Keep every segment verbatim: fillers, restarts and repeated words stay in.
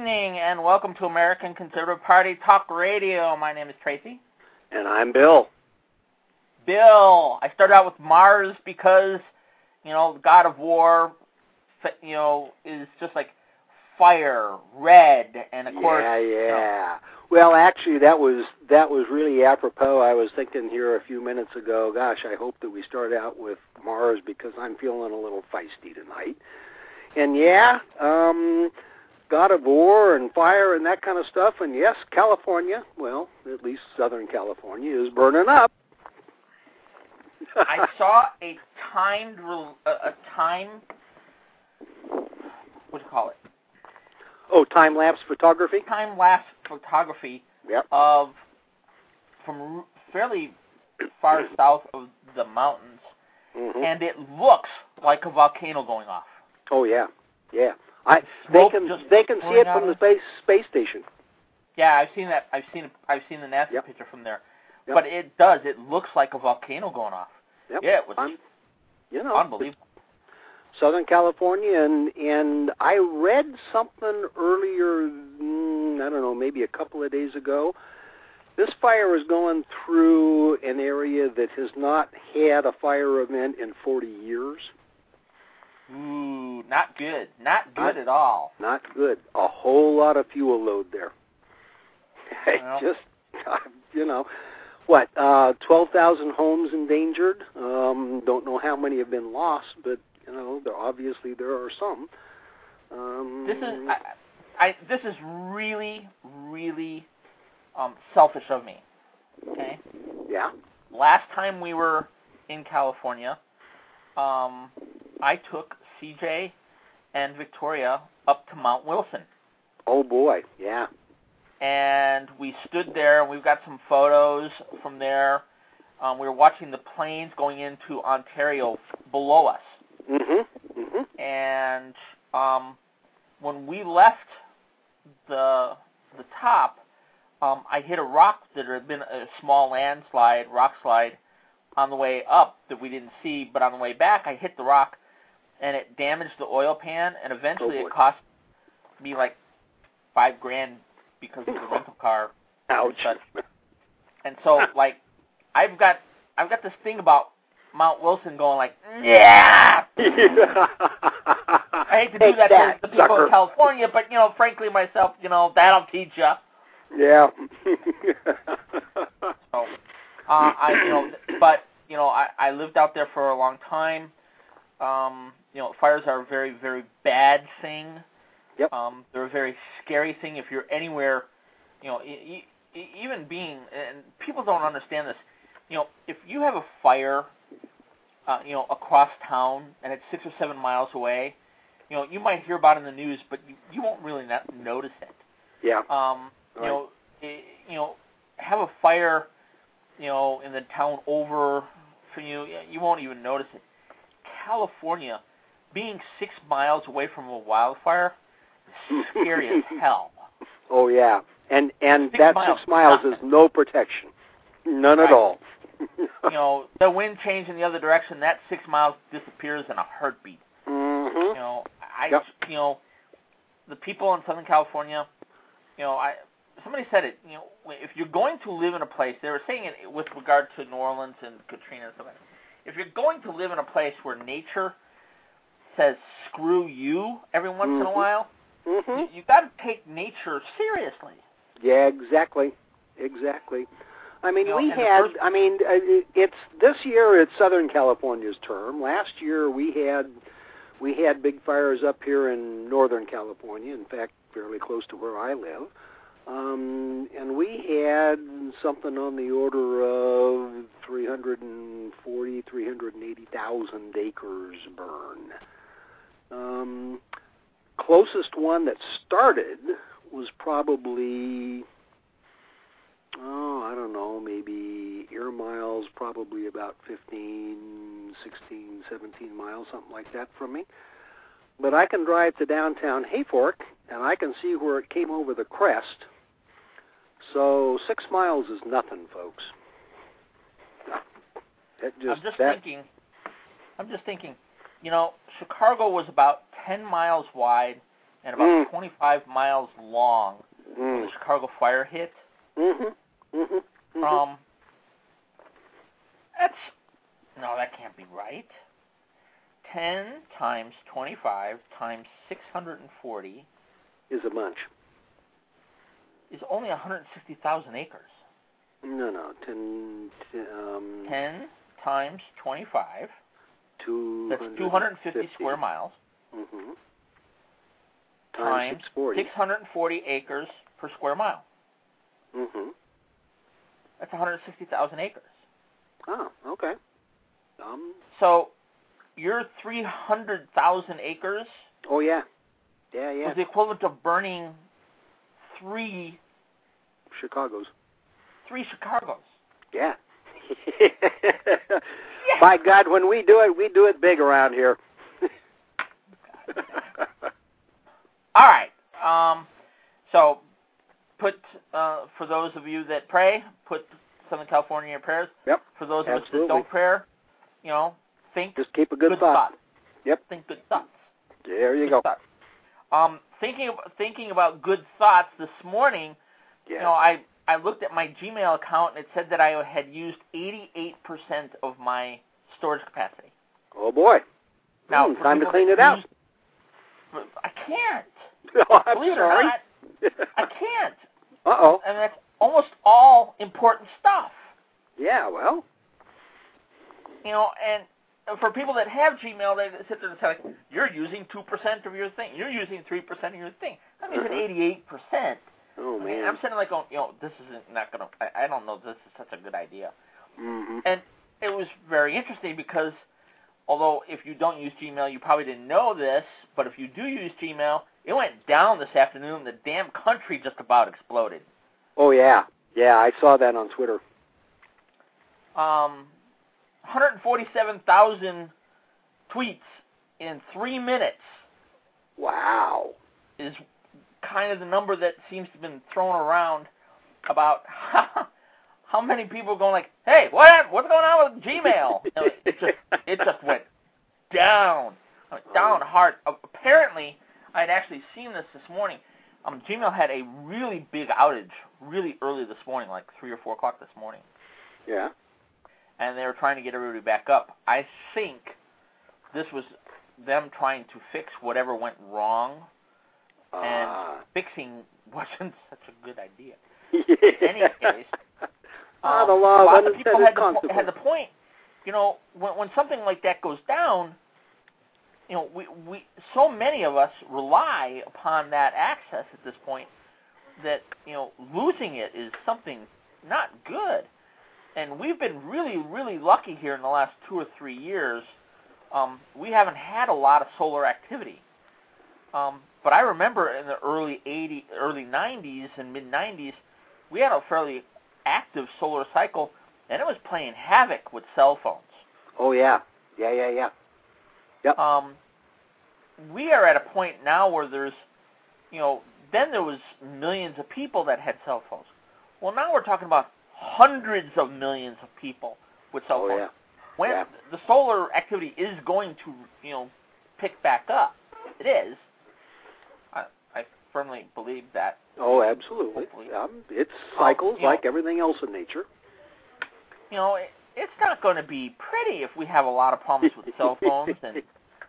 evening, and welcome to American Conservative Party Talk Radio. My name is Tracy. And I'm Bill. Bill, I started out with Mars because, you know, the God of War, you know, is just like fire, red, and of course... Yeah, yeah. You know, well, actually, that was that was really apropos. I was thinking here a few minutes ago, gosh, I hope that we start out with Mars because I'm feeling a little feisty tonight. And yeah, um, God of War and fire and that kind of stuff. And yes, California, well, at least Southern California, is burning up. I saw a timed, a, a time, what do you call it? Oh, time-lapse photography? Time-lapse photography yep. of, from fairly far south of the mountains, mm-hmm. and it looks like a volcano going off. Oh, yeah, yeah. I They can they can see it from the space space station. Yeah, I've seen that. I've seen I've seen the NASA yep. picture from there. Yep. But it does. It looks like a volcano going off. Yep. Yeah, it was I'm, you know, unbelievable. Southern California, and and I read something earlier, mm, I don't know, maybe a couple of days ago. This fire is going through an area that has not had a fire event in forty years. Ooh, not good. Not good not, at all. Not good. A whole lot of fuel load there. Well, Just, you know, what, uh, twelve thousand homes endangered. Um, don't know how many have been lost, but, you know, there, obviously there are some. Um, this is I, I, this is really, really um, selfish of me, okay? Yeah. Last time we were in California, um, I took C J and Victoria up to Mount Wilson. Oh, boy, yeah. And we stood there, and we've got some photos from there. Um, we were watching the planes going into Ontario below us. Mm-hmm. Mm-hmm. And um, when we left the the top, um, I hit a rock that had been a small landslide, rock slide, on the way up that we didn't see. But on the way back, I hit the rock, and it damaged the oil pan, and eventually oh it cost me like five grand because of the rental car. Ouch. And, and so, like, I've got I've got this thing about Mount Wilson going like, yeah. I hate to do Take that, that to the people sucker. of California, but, you know, frankly, myself, you know, that'll teach you. Yeah. so, uh, I, you know, but, you know, I, I lived out there for a long time. Um, you know, fires are a very, very bad thing. Yep. Um, they're a very scary thing if you're anywhere, you know, e- e- even being, and people don't understand this, you know, if you have a fire, uh, you know, across town and it's six or seven miles away, you know, you might hear about it in the news, but you, you won't really not notice it. Yeah. Um, you right. know, it, you know, have a fire, you know, in the town over for you, you won't even notice it. California, being six miles away from a wildfire, is scary as hell. Oh yeah, and and six that miles, six miles nothing. is no protection, none right. at all. You know, the wind change in the other direction, that six miles disappears in a heartbeat. Mm-hmm. You know, I, yep. you know, the people in Southern California, you know, I somebody said it. You know, if you're going to live in a place, they were saying it with regard to New Orleans and Katrina and stuff like that. If you're going to live in a place where nature says "screw you" every once mm-hmm. in a while, mm-hmm. you, you got to take nature seriously. Yeah, exactly, exactly. I mean, you know, we and had. First, I mean, it's this year. It's Southern California's term. Last year we had we had big fires up here in Northern California. In fact, fairly close to where I live. Um, and we had something on the order of three hundred forty, three hundred eighty thousand acres burn. Um, closest one that started was probably, oh, I don't know, maybe air miles, probably about fifteen, sixteen, seventeen miles, something like that from me. But I can drive to downtown Hayfork, and I can see where it came over the crest. So six miles is nothing, folks. It just, I'm just that, thinking, I'm just thinking, you know, Chicago was about ten miles wide and about mm. twenty-five miles long Mm. when the Chicago fire hit. Mhm. Mhm. Mhm. Um, that's no, that can't be right. Ten times twenty-five times six hundred and forty is a bunch. is only one hundred sixty thousand acres. No, no. Ten. Um, Ten times twenty-five. Two. That's two hundred fifty square miles. Mm-hmm. Times, times six hundred forty. six hundred forty acres per square mile. Mm-hmm. That's one hundred sixty thousand acres. Oh, okay. Um. So, your three hundred thousand acres Oh, yeah. Yeah, yeah. was the equivalent of burning three Chicago's. three Chicagos. Yeah. Yeah. By God, when we do it, we do it big around here. All right. Um, so, put uh, for those of you that pray, put Southern California in your prayers. Yep. For those of Absolutely. us that don't pray, you know, think Just keep a good, good thought. thoughts. Yep. Think good thoughts. There you Good go. thoughts. Um, thinking of, thinking about good thoughts this morning, Yeah. you know, I I looked at my Gmail account and it said that I had used eighty-eight percent of my storage capacity. Oh, boy. Now, Mm, for time to people clean that it out. use- I can't. Oh, I'm Believe it sorry. or not, I can't. Uh-oh. And that's almost all important stuff. Yeah, well. You know, and for people that have Gmail, they sit there and say, like, you're using two percent of your thing. You're using three percent of your thing. I'm using Uh-huh. eighty-eight percent. Oh, I man. mean, I'm sitting like, going, you know, this isn't not going to, I don't know if this is such a good idea. Mm-hmm. And it was very interesting because although if you don't use Gmail, you probably didn't know this, but if you do use Gmail, it went down this afternoon. The damn country just about exploded. Oh, yeah. Yeah, I saw that on Twitter. Um, one hundred forty-seven thousand tweets in three minutes Wow. is kind of the number that seems to have been thrown around about how, how many people are going like, hey, what happened? What's going on with Gmail? You know, it just it just went down, down hard. Apparently, I had actually seen this this morning. Um, Gmail had a really big outage really early this morning, like three or four o'clock this morning, Yeah. and they were trying to get everybody back up. I think this was them trying to fix whatever went wrong, and Ah. fixing wasn't such a good idea. In any case, ah, Um, the law a of lot of people unintended had the, po- consequences. had the point, you know, when when something like that goes down, you know, we we so many of us rely upon that access at this point that, you know, losing it is something not good. And we've been really, really lucky here in the last two or three years. Um, we haven't had a lot of solar activity. Um, but I remember in the early eighties, early nineties and mid nineties, we had a fairly active solar cycle, and it was playing havoc with cell phones. Oh, yeah. Yeah, yeah, yeah. Yep. Um, we are at a point now where there's, you know, then there was millions of people that had cell phones. Well, now we're talking about hundreds of millions of people with cell Oh, phones. yeah. When Yeah. the solar activity is going to, you know, pick back up, it is. I, I firmly believe that. Oh, absolutely. Hopefully. Um, it's cycles you know- like everything else in nature. You know, it, it's not going to be pretty if we have a lot of problems with cell phones and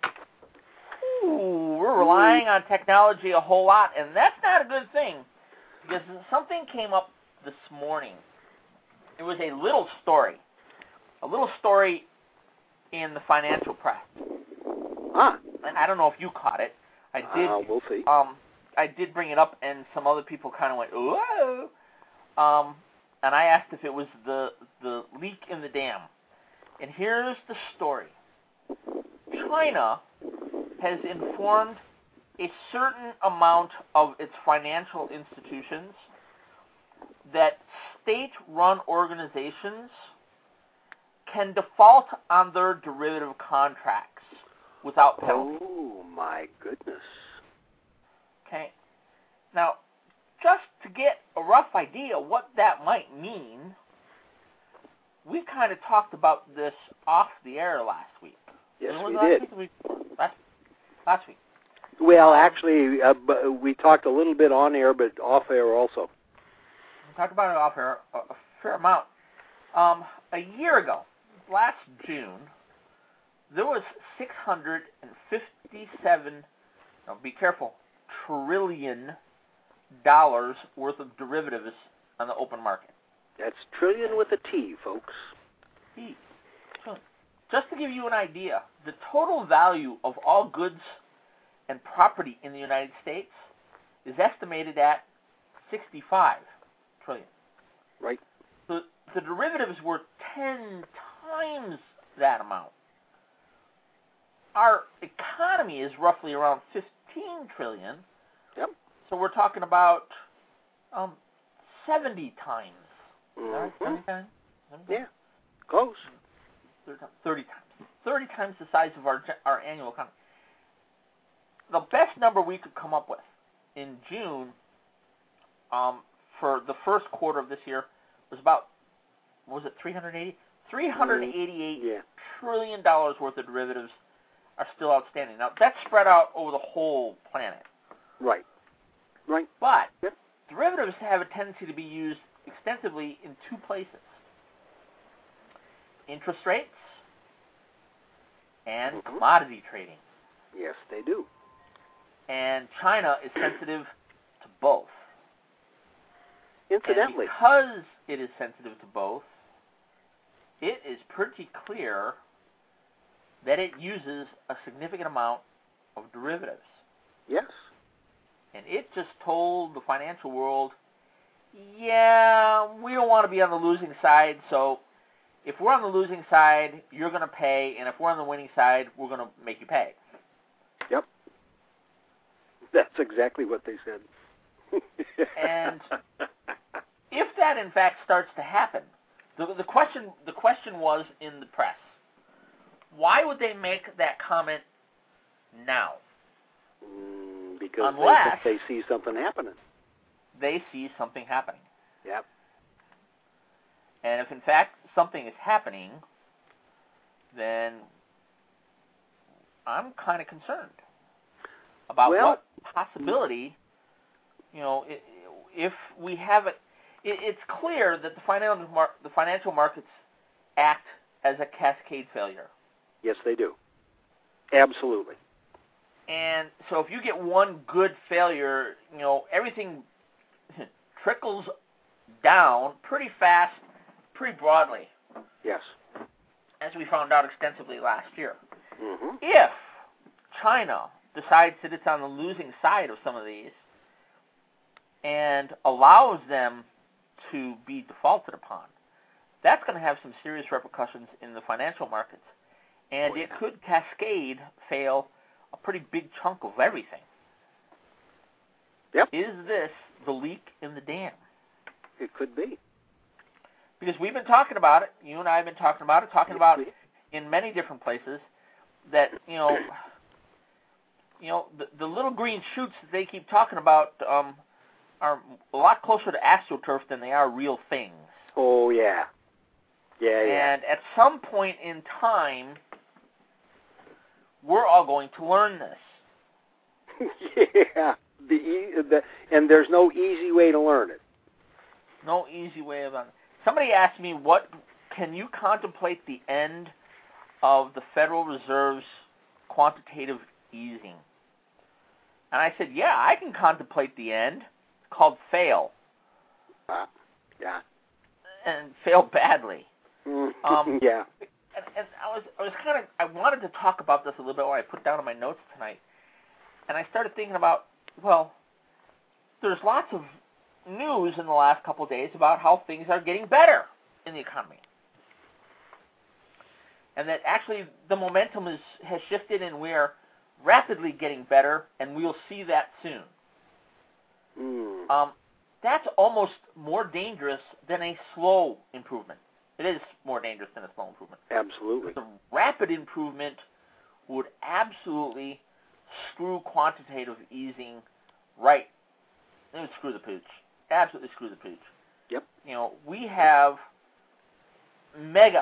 ooh, we're relying on technology a whole lot, and that's not a good thing because something came up this morning. It was a little story, a little story in the financial press, Ah. and I don't know if you caught it. I did. Uh, we'll see. Um, I did bring it up, and some other people kind of went, "Whoa!" Um, and I asked if it was the the leak in the dam. And here's the story: China has informed a certain amount of its financial institutions that state-run organizations can default on their derivative contracts without penalty. Oh, my goodness. Okay. Now, just to get a rough idea what that might mean, we kind of talked about this off the air last week. Yes, When was we it last did. Week? The week before? Last, last week. Well, actually, uh, b- we talked a little bit on air, but off air also. We talked about it off air a, a fair amount. Um, a year ago, last June, there was six hundred fifty-seven, now be careful, trillion dollars worth of derivatives on the open market. That's trillion with a T, folks. T. Just to give you an idea, the total value of all goods and property in the United States is estimated at sixty-five trillion. Right. So the derivatives were ten times that amount. Our economy is roughly around fifteen trillion. Yep. So we're talking about um, seventy times. Mm-hmm. Right? seventy times? seventy Yeah. Close. thirty times. thirty times the size of our our annual economy. The best number we could come up with in June um, for the first quarter of this year was about, what was it, three hundred eighty? three hundred eighty-eight yeah. trillion dollars worth of derivatives are still outstanding. Now, that's spread out over the whole planet. Right. Right. But yep. derivatives have a tendency to be used extensively in two places. Interest rates and mm-hmm. commodity trading. Yes, they do. And China is sensitive to both. Incidentally. And because it is sensitive to both, it is pretty clear that it uses a significant amount of derivatives. Yes. And it just told the financial world, yeah, we don't want to be on the losing side, so if we're on the losing side, you're going to pay, and if we're on the winning side, we're going to make you pay. Yep. That's exactly what they said. And if that, in fact, starts to happen, the, the question the question was in the press, why would they make that comment now? Mm, because Unless they, they see something happening. They see something happening. Yep. And if, in fact, something is happening, then I'm kind of concerned about well, what possibility, you know, if we have it. It's clear that the financial mar- the financial markets act as a cascade failure. Yes, they do. Absolutely. And so if you get one good failure, you know, everything trickles down pretty fast, pretty broadly. Yes. As we found out extensively last year. Mm-hmm. If China decides that it's on the losing side of some of these and allows them to be defaulted upon, that's going to have some serious repercussions in the financial markets. And oh, yeah. it could cascade fail a pretty big chunk of everything. Yep. Is this the leak in the dam? It could be. Because we've been talking about it, you and I have been talking about it, talking about it in many different places, that, you know, you know, the, the little green shoots that they keep talking about um, are a lot closer to AstroTurf than they are real things. Oh, yeah. Yeah, yeah. And at some point in time, we're all going to learn this. yeah. The, the and there's no easy way to learn it. No easy way of it. Somebody asked me, what can you contemplate the end of the Federal Reserve's quantitative easing? And I said, yeah, I can contemplate the end. It's called fail. Uh, yeah. And fail badly. Um, yeah. And, and I was, I was kind of, I wanted to talk about this a little bit while I put down in my notes tonight. And I started thinking about, well, there's lots of news in the last couple of days about how things are getting better in the economy. And that actually the momentum is, has shifted and we are rapidly getting better, and we'll see that soon. Mm. Um, that's almost more dangerous than a slow improvement. It is more dangerous than a slow improvement. Absolutely. The rapid improvement would absolutely screw quantitative easing right. It would screw the pooch. Absolutely screw the pooch. Yep. You know, we have mega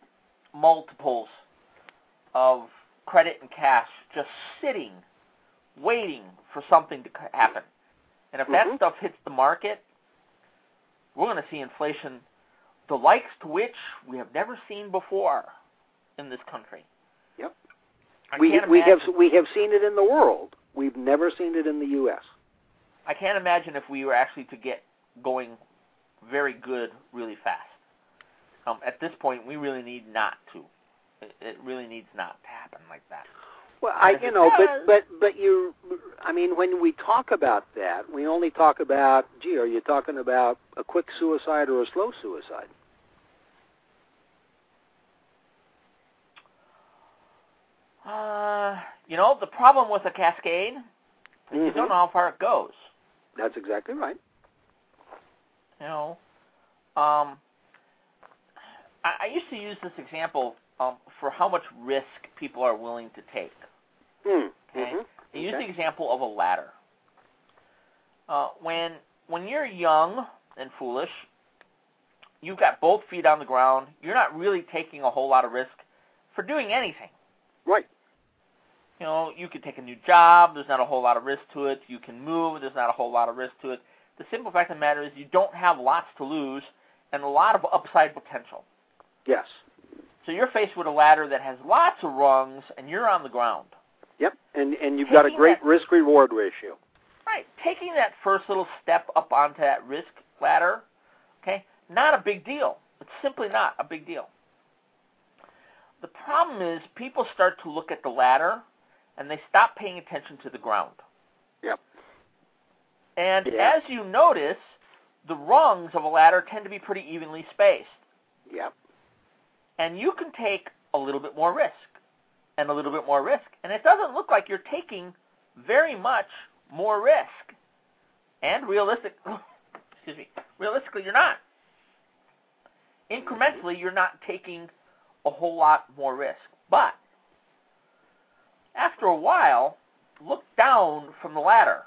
multiples of credit and cash just sitting waiting for something to happen. And if mm-hmm. that stuff hits the market, we're going to see inflation, the likes to which we have never seen before in this country. Yep. I we can't we have imagine, we have seen it in the world. We've never seen it in the U S. I can't imagine if we were actually to get going very good really fast. Um, at this point, we really need not to. It, it really needs not to happen like that. Well, I you know, but but but you, I mean, when we talk about that, we only talk about, gee, are you talking about a quick suicide or a slow suicide? Uh, you know, the problem with a cascade is mm-hmm. you don't know how far it goes. That's exactly right. You know, um, I, I used to use this example um, for how much risk people are willing to take. Mm. Okay? Mm-hmm. I use okay. the example of a ladder. Uh, when when you're young and foolish, you've got both feet on the ground. You're not really taking a whole lot of risk for doing anything. Right. You know, you could take a new job. There's not a whole lot of risk to it. You can move. There's not a whole lot of risk to it. The simple fact of the matter is you don't have lots to lose and a lot of upside potential. Yes. So you're faced with a ladder that has lots of rungs, and you're on the ground. Yep, and and you've Taking got a great that, risk-reward ratio. Right. Taking that first little step up onto that risk ladder, okay, not a big deal. It's simply not a big deal. The problem is people start to look at the ladder, and they stop paying attention to the ground. Yep. And yeah. as you notice, the rungs of a ladder tend to be pretty evenly spaced. Yep. And you can take a little bit more risk and a little bit more risk. And it doesn't look like you're taking very much more risk. And realistic, excuse me, realistically, you're not. Incrementally, you're not taking a whole lot more risk. But after a while, look down from the ladder.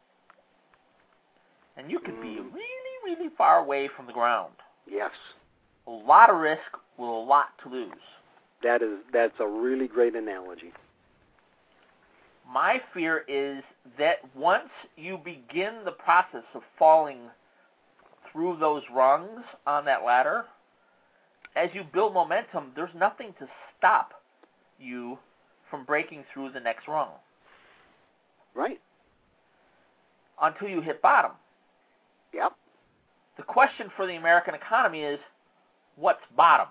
And you could be really, really far away from the ground. Yes. A lot of risk with a lot to lose. That is, that's a really great analogy. My fear is that once you begin the process of falling through those rungs on that ladder, as you build momentum, there's nothing to stop you from breaking through the next rung. Right. Until you hit bottom. Yep. The question for the American economy is, what's bottom?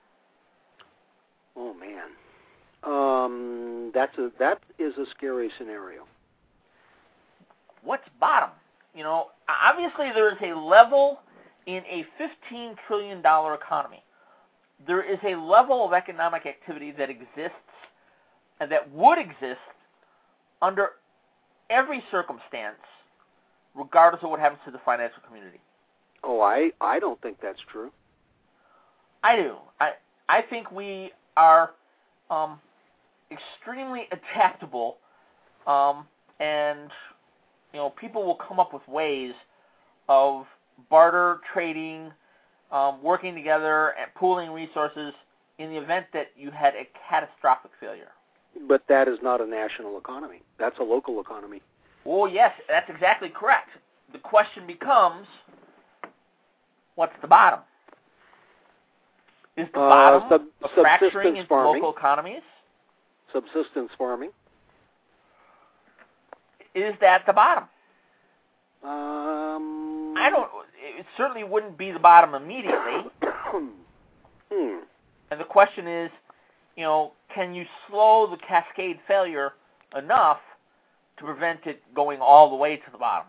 Oh man, um, that's a that is a scary scenario. What's bottom? You know, obviously there is a level in a fifteen trillion dollars economy. There is a level of economic activity that exists and that would exist under every circumstance, regardless of what happens to the financial community. Oh, I, I don't think that's true. I do. I I think we are um, extremely adaptable, um, and you know, people will come up with ways of barter, trading, um, working together, and pooling resources in the event that you had a catastrophic failure. But that is not a national economy. That's a local economy. Well, yes, that's exactly correct. The question becomes, what's the bottom? Is the uh, bottom sub- of fracturing into farming. local economies? Subsistence farming. Is that the bottom? Um, I don't. It certainly wouldn't be the bottom immediately. hmm. And the question is, you know, can you slow the cascade failure enough to prevent it going all the way to the bottom?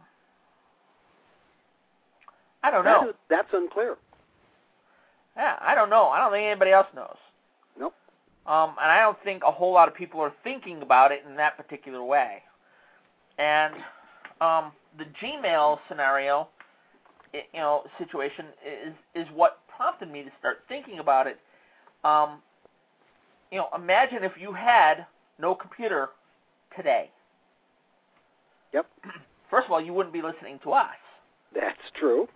I don't know. That is, that's unclear. Yeah, I don't know. I don't think anybody else knows. Nope. Um, and I don't think a whole lot of people are thinking about it in that particular way. And um, the Gmail scenario, you know, situation is is what prompted me to start thinking about it. Um, you know, imagine if you had no computer today. Yep. First of all, you wouldn't be listening to us. That's true.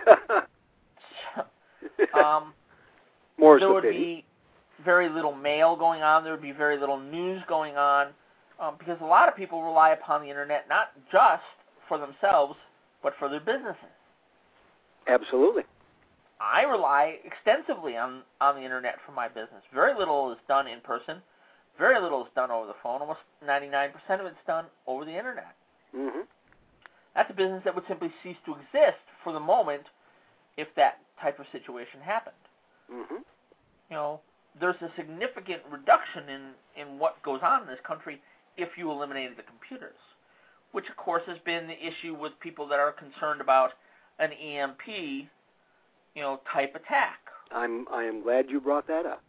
um, More there would pity. be very little mail going on. There would be very little news going on. Um, because a lot of people rely upon the internet not just for themselves, but for their businesses. Absolutely. I rely extensively on, on the internet for my business. Very little is done in person. Very little is done over the phone. Almost ninety-nine percent of it's done over the internet. Mm-hmm. That's a business that would simply cease to exist for the moment if that type of situation happened. Mm-hmm. You know, there's a significant reduction in, in what goes on in this country if you eliminated the computers, which, of course, has been the issue with people that are concerned about an E M P, you know, type attack. I'm I am glad you brought that up,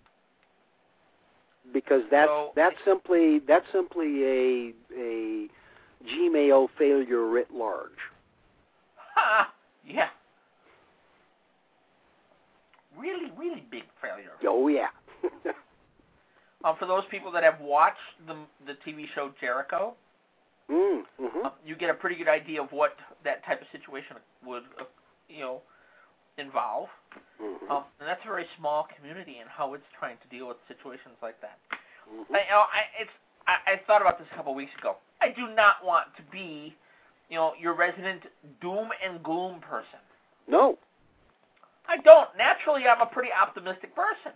because that's So, that's simply that's simply a a Gmail failure writ large. Ha! Yeah. Really, really big failure. Oh yeah. Um, for those people that have watched the the T V show Jericho, mm, mm-hmm. um, you get a pretty good idea of what that type of situation would, uh, you know, involve. Mm-hmm. Um, and that's a very small community and how it's trying to deal with situations like that. Mm-hmm. I, you know, I, it's I, I thought about this a couple of weeks ago. I do not want to be, you know, your resident doom and gloom person. No. I don't. Naturally, I'm a pretty optimistic person.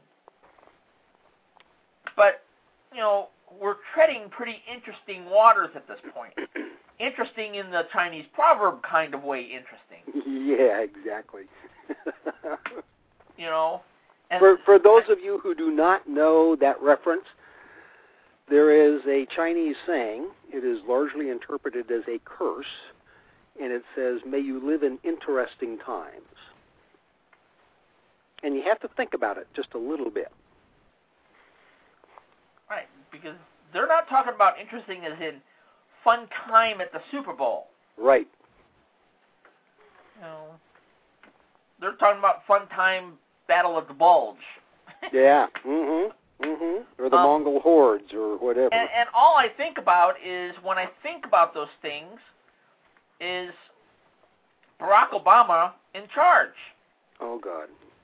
But, you know, we're treading pretty interesting waters at this point. Interesting in the Chinese proverb kind of way interesting. Yeah, exactly. You know? And for for those of you who do not know that reference, there is a Chinese saying. It is largely interpreted as a curse, and it says, "May you live in interesting times." And you have to think about it just a little bit. Right, because they're not talking about interesting as in fun time at the Super Bowl. Right. You know, they're talking about fun time Battle of the Bulge. Yeah. Mm-hmm. Mm-hmm. Or the um, Mongol hordes or whatever. And, and all I think about is, when I think about those things, is Barack Obama in charge. Oh, God.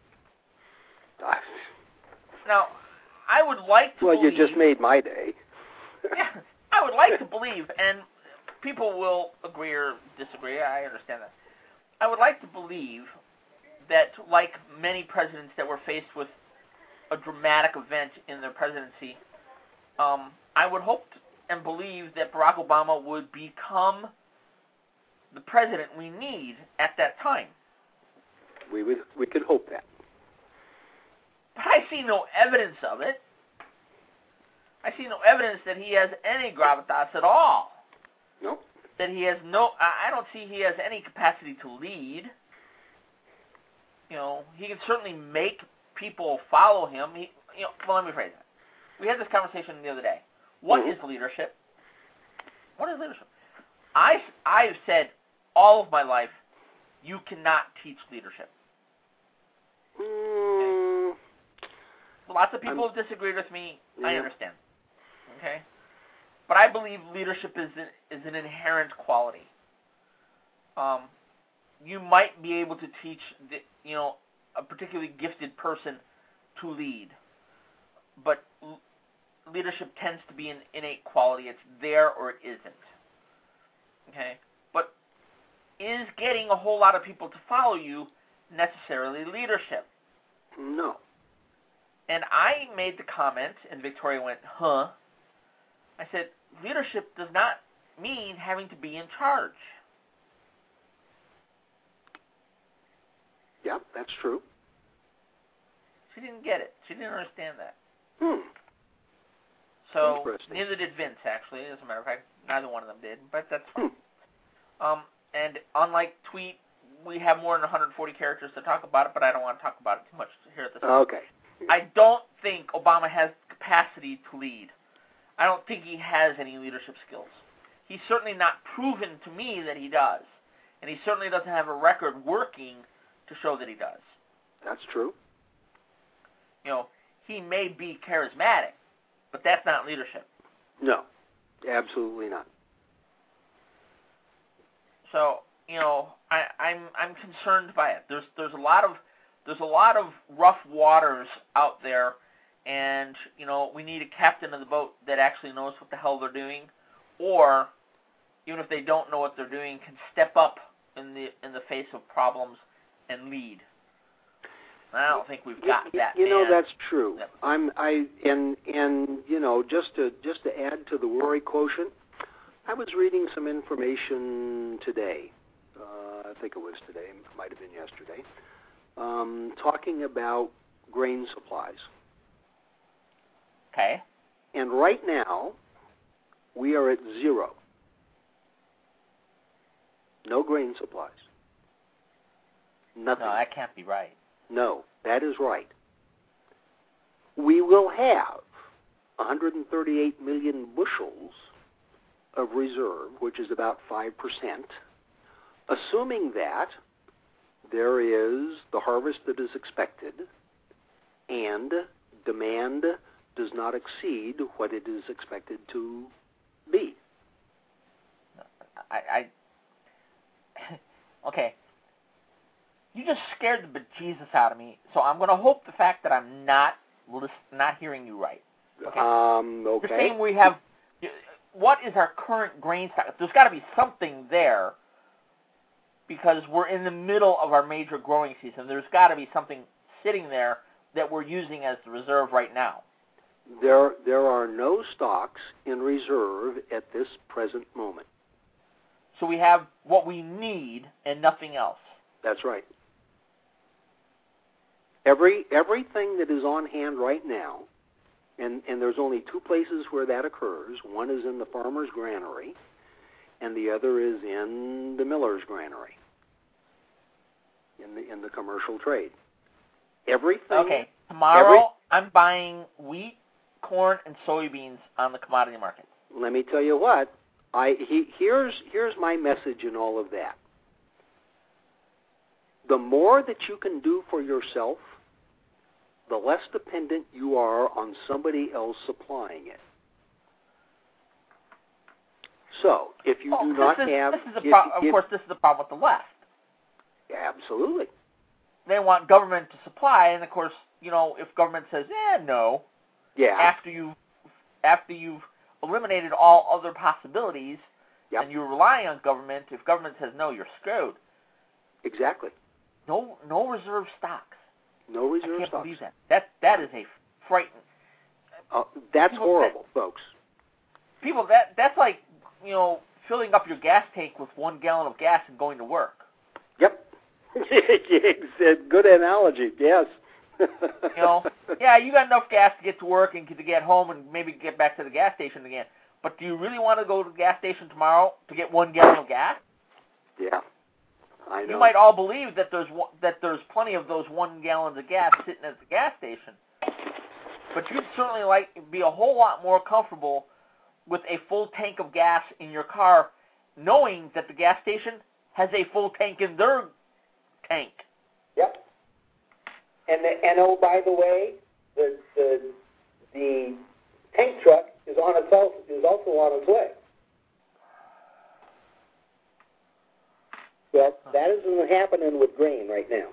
Now, I would like to well, believe... you just made my day. Yeah, I would like to believe, and people will agree or disagree, I understand that. I would like to believe that, like many presidents that were faced with a dramatic event in their presidency, um, I would hope and believe that Barack Obama would become the president we need at that time. We would, we could hope that. But I see no evidence of it. I see no evidence that he has any gravitas at all. Nope. That he has no, I don't see he has any capacity to lead. You know, he can certainly make people follow him. He, you know, well, let me phrase that. We had this conversation the other day. What mm-hmm. is leadership? What is leadership? I, I've said all of my life, you cannot teach leadership. Mm. Okay? Lots of people I'm, have disagreed with me. Yeah. I understand. Okay? But I believe leadership is an, is an inherent quality. Um, you might be able to teach, the, you know, a particularly gifted person to lead, but l- leadership tends to be an innate quality. It's there or it isn't. Okay? But is getting a whole lot of people to follow you necessarily leadership? No. And I made the comment, and Victoria went, huh? I said, leadership does not mean having to be in charge. Yeah, that's true. She didn't get it. She didn't understand that. Hmm. So Interesting. neither did Vince, actually. As a matter of fact, neither one of them did, but that's fine. Hmm. Um, and unlike Tweet, we have more than one hundred forty characters to talk about it, but I don't want to talk about it too much here at this time. Okay. I don't think Obama has capacity to lead. I don't think he has any leadership skills. He's certainly not proven to me that he does. And he certainly doesn't have a record working to show that he does. That's true. You know, he may be charismatic, but that's not leadership. No, absolutely not. So, you know, I, I'm I'm concerned by it. There's there's a lot of there's a lot of rough waters out there and, you know, we need a captain of the boat that actually knows what the hell they're doing, or, even if they don't know what they're doing, can step up in the in the face of problems and lead. And I don't think we've got you, that. You know, man. that's true. Yep. I'm I and and you know, just to just to add to the worry quotient, I was reading some information today. Uh, I think it was today. It might have been yesterday. Um, talking about grain supplies. Okay. And right now, we are at zero. No grain supplies. Nothing. No, that can't be right. No, that is right. We will have one hundred thirty-eight million bushels of reserve, which is about five percent, assuming that there is the harvest that is expected and demand does not exceed what it is expected to be. I, I okay. You just scared the bejesus out of me, so I'm going to hope the fact that I'm not list, not hearing you right. Okay. Um, okay. You're saying we have. What is our current grain stock? There's got to be something there because we're in the middle of our major growing season. There's got to be something sitting there that we're using as the reserve right now. There, there are no stocks in reserve at this present moment. So we have what we need and nothing else. That's right. Every everything that is on hand right now, and, and there's only two places where that occurs. One is in the farmer's granary, and the other is in the miller's granary, in the in the commercial trade. Everything. Okay, tomorrow every, I'm buying wheat, corn, and soybeans on the commodity market. Let me tell you what. I he, here's here's my message in all of that. The more that you can do for yourself, the less dependent you are on somebody else supplying it. So, if you well, do this not is, have... This is a if, pro- of if, course, this is the problem with the left. Absolutely. They want government to supply, and of course, you know, if government says, eh, no, yeah. after you after you've eliminated all other possibilities, yep. and you're relying on government, if government says no, you're screwed. Exactly. No, no reserve stocks. No reserve I can't stocks. believe that. That that is a frightening. Uh, that's people, horrible, that, folks. People, that that's like, you know, filling up your gas tank with one gallon of gas and going to work. Yep. Good analogy. Yes. You know, yeah, you got enough gas to get to work and to get home and maybe get back to the gas station again. But do you really want to go to the gas station tomorrow to get one gallon of gas? Yeah. I know. You might all believe that there's that there's plenty of those one gallons of gas sitting at the gas station, but you'd certainly like be a whole lot more comfortable with a full tank of gas in your car, knowing that the gas station has a full tank in their tank. Yep. And the, and oh, by the way, the the the tank truck is on itself is also on its way. Well, that isn't happening with grain right now.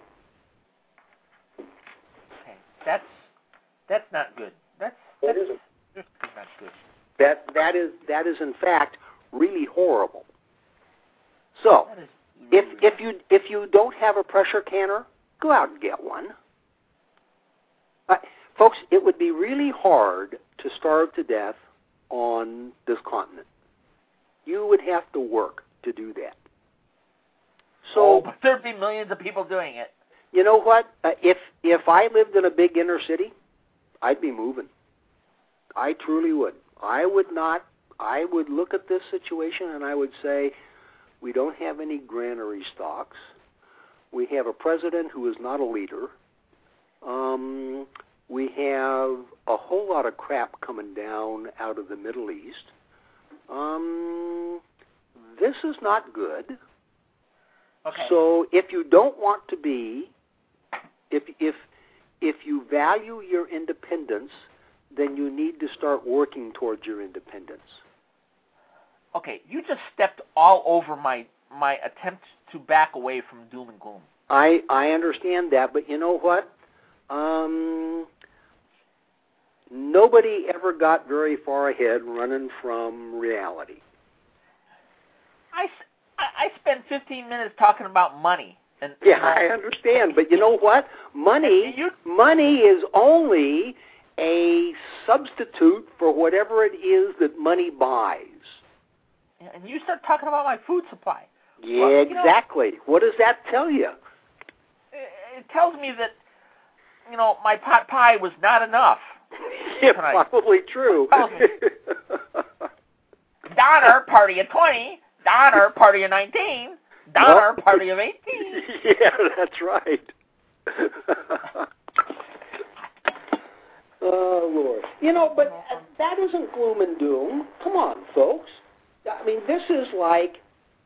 Okay, that's that's not good. That's That that's, isn't. that's not good. That that is that is in fact really horrible. So, That is if really if you if you don't have a pressure canner, go out and get one. Uh, folks, it would be really hard to starve to death on this continent. You would have to work to do that. So, oh, but there'd be millions of people doing it. You know what? Uh, if if I lived in a big inner city, I'd be moving. I truly would. I would not. I would look at this situation and I would say, we don't have any granary stocks. We have a president who is not a leader. Um, we have a whole lot of crap coming down out of the Middle East. Um, this is not good. Okay. So if you don't want to be, if if if you value your independence, then you need to start working towards your independence. Okay, you just stepped all over my my attempt to back away from doom and gloom. I I understand that, but you know what? Um, nobody ever got very far ahead running from reality. I, I spent fifteen minutes talking about money. And, yeah, you know, I understand, but you know what? Money, you, money is only a substitute for whatever it is that money buys. And you start talking about my food supply. Yeah, well, exactly. Know, what does that tell you? It tells me that, you know, my pot pie was not enough. Yeah, probably true. Donner, party of twenty. Donner, party of nineteen. Donner, nope. party of eighteen. Yeah, that's right. Oh, Lord. You know, but that isn't gloom and doom. Come on, folks. I mean, this is like,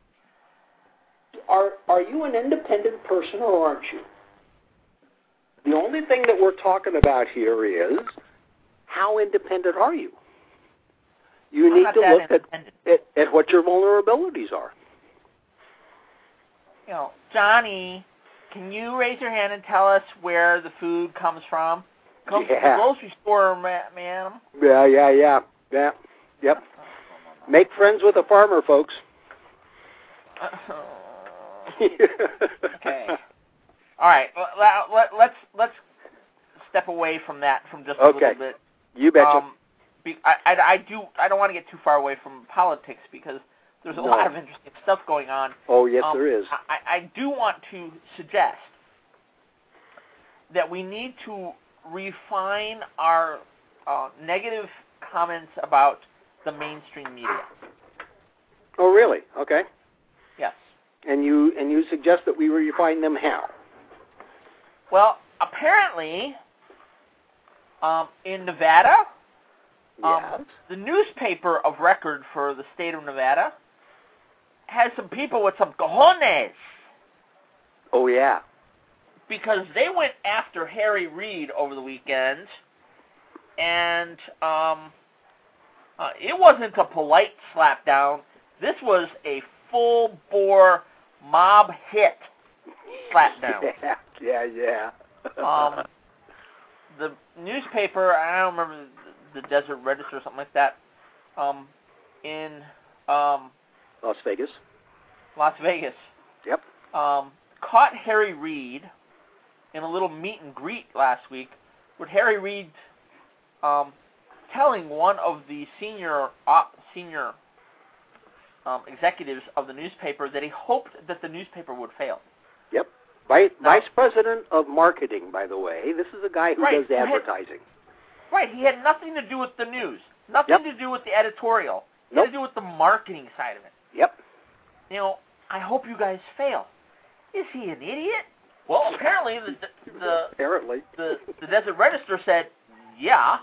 are are you an independent person or aren't you? The only thing that we're talking about here is, how independent are you? You I'm need to look at, at, at what your vulnerabilities are. You know, Johnny, can you raise your hand and tell us where the food comes from? Comes yeah. from the grocery store, man. Yeah, yeah, yeah, yeah, yep. Make friends with a farmer, folks. Okay. All right. Let, let, let's let's step away from that from just a okay. little bit. You betcha. Um, be, I, I, I do. I don't want to get too far away from politics because there's a no. lot of interesting stuff going on. Oh yes, um, there is. I, I do want to suggest that we need to refine our uh, negative comments about the mainstream media. Oh really? Okay. Yes. And you and you suggest that we refine them how? Well, apparently, um, in Nevada, um, yes. the newspaper of record for the state of Nevada has some people with some cojones. Oh, yeah. Because they went after Harry Reid over the weekend, and um, uh, it wasn't a polite slapdown. This was a full-bore mob hit slapdown. Yeah, yeah, yeah. um, the newspaper, I don't remember the, the Desert Register or something like that, um, in um, Las Vegas. Las Vegas. Yep. Um, caught Harry Reid in a little meet and greet last week, with Harry Reid um, telling one of the senior uh, senior um, executives of the newspaper that he hoped that the newspaper would fail. Yep. Vice, now, Vice President of Marketing, by the way. This is a guy who right, does advertising. Had, right. He had nothing to do with the news. Nothing Yep. to do with the editorial. It nope. had to do with the marketing side of it. Yep. You know, I hope you guys fail. Is he an idiot? Well, apparently the the apparently the, the Desert Register said, yeah,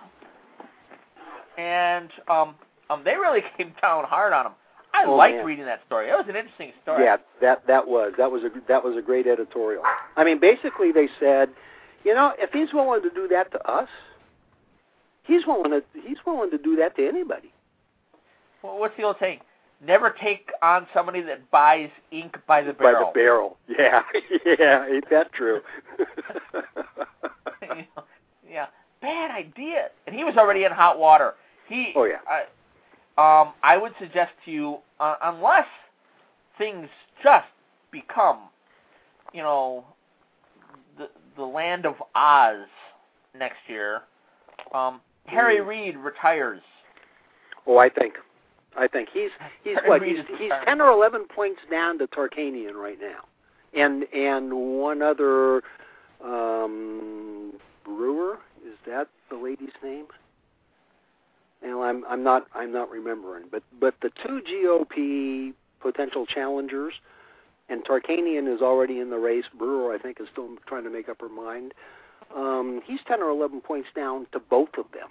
and um, um, they really came down hard on him. I oh, liked man. reading that story. It was an interesting story. Yeah, that that was that was a that was a great editorial. I mean, basically they said, you know, if he's willing to do that to us, he's willing to he's willing to do that to anybody. Well, what's the old saying? Never take on somebody that buys ink by the barrel. By the barrel. Yeah, yeah, ain't that true? you know, yeah, bad idea. And he was already in hot water. He. Oh yeah. Uh, um, I would suggest to you, uh, unless things just become, you know, the the land of Oz next year, um, Harry mm. Reid retires. Oh, I think. I think he's he's what he's, he's ten or eleven points down to Tarkanian right now, and and one other um, Brewer, is that the lady's name? And I'm I'm not I'm not remembering, but but the two G O P potential challengers, and Tarkanian is already in the race. Brewer, I think, is still trying to make up her mind. Um, he's ten or eleven points down to both of them.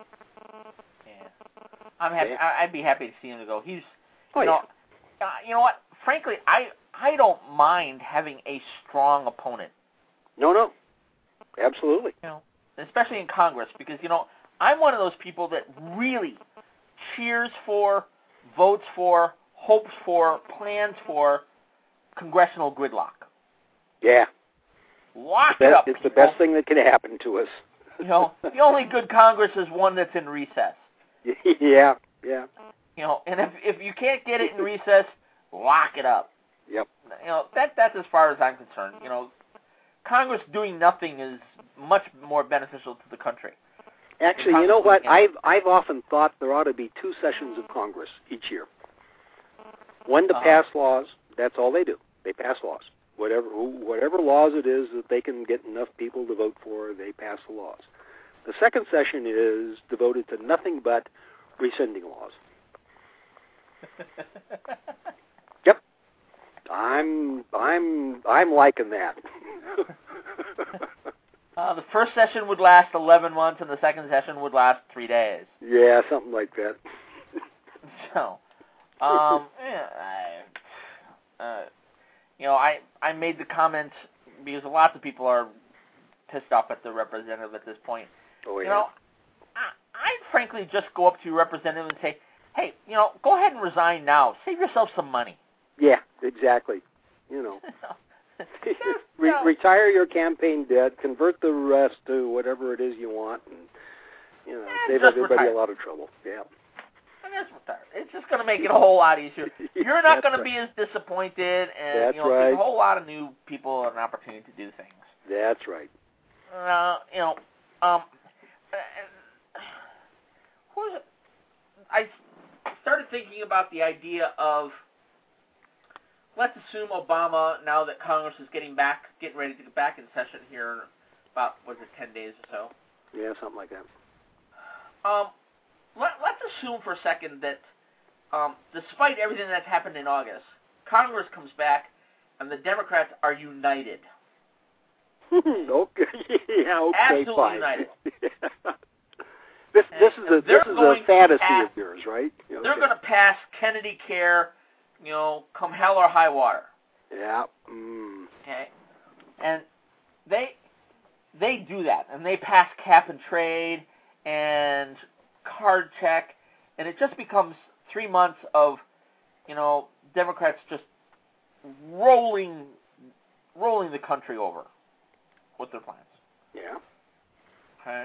I'm happy. I'd be happy to see him to go. He's, oh, you know, yeah. uh, you know what? Frankly, I I don't mind having a strong opponent. No, no, absolutely. You know, especially in Congress, because you know I'm one of those people that really cheers for, votes for, hopes for, plans for congressional gridlock. Yeah. Lock it up. It's people. the best thing that can happen to us. You know, the only good Congress is one that's in recess. Yeah, yeah. You know, and if if you can't get it in recess, lock it up. Yep. You know, that that's as far as I'm concerned. You know, Congress doing nothing is much more beneficial to the country. Actually, you know what? I've I've often thought there ought to be two sessions of Congress each year. One to uh-huh. pass laws. That's all they do. They pass laws. Whatever whatever laws it is that they can get enough people to vote for, they pass the laws. The second session is devoted to nothing but rescinding laws. Yep. I'm I'm I'm liking that. uh, the first session would last eleven months, and the second session would last three days. Yeah, something like that. So, um, yeah, I, uh, you know, I I made the comment because lots of people are pissed off at the representative at this point. Oh yeah. You know, I, I'd frankly just go up to your representative and say, hey, you know, go ahead and resign now. Save yourself some money. Yeah, exactly. You know. Just, Re- no. retire your campaign debt, convert the rest to whatever it is you want, and you know, Yeah, save just everybody retire. a lot of trouble. Yeah. Just retire. It's just going to make it a whole lot easier. You're not going right. to be as disappointed, and That's you know, right. give a whole lot of new people an opportunity to do things. That's right. Uh, you know, um, who's it? I started thinking about the idea of, let's assume Obama, now that Congress is getting back, getting ready to get back in session here in about, what is it, ten days or so? Yeah, something like that. Um, let, let's assume for a second that, um, despite everything that's happened in August, Congress comes back and the Democrats are united. okay, yeah, okay, Absolutely fine. united. this this is And a this is a fantasy pass, of yours, right? Okay. They're going to pass Kennedy Care, you know, come hell or high water. Yeah. Mm. Okay, and they they do that, and they pass cap and trade and card check, and it just becomes three months of, you know, Democrats just rolling rolling the country over with their plans. Yeah. Okay.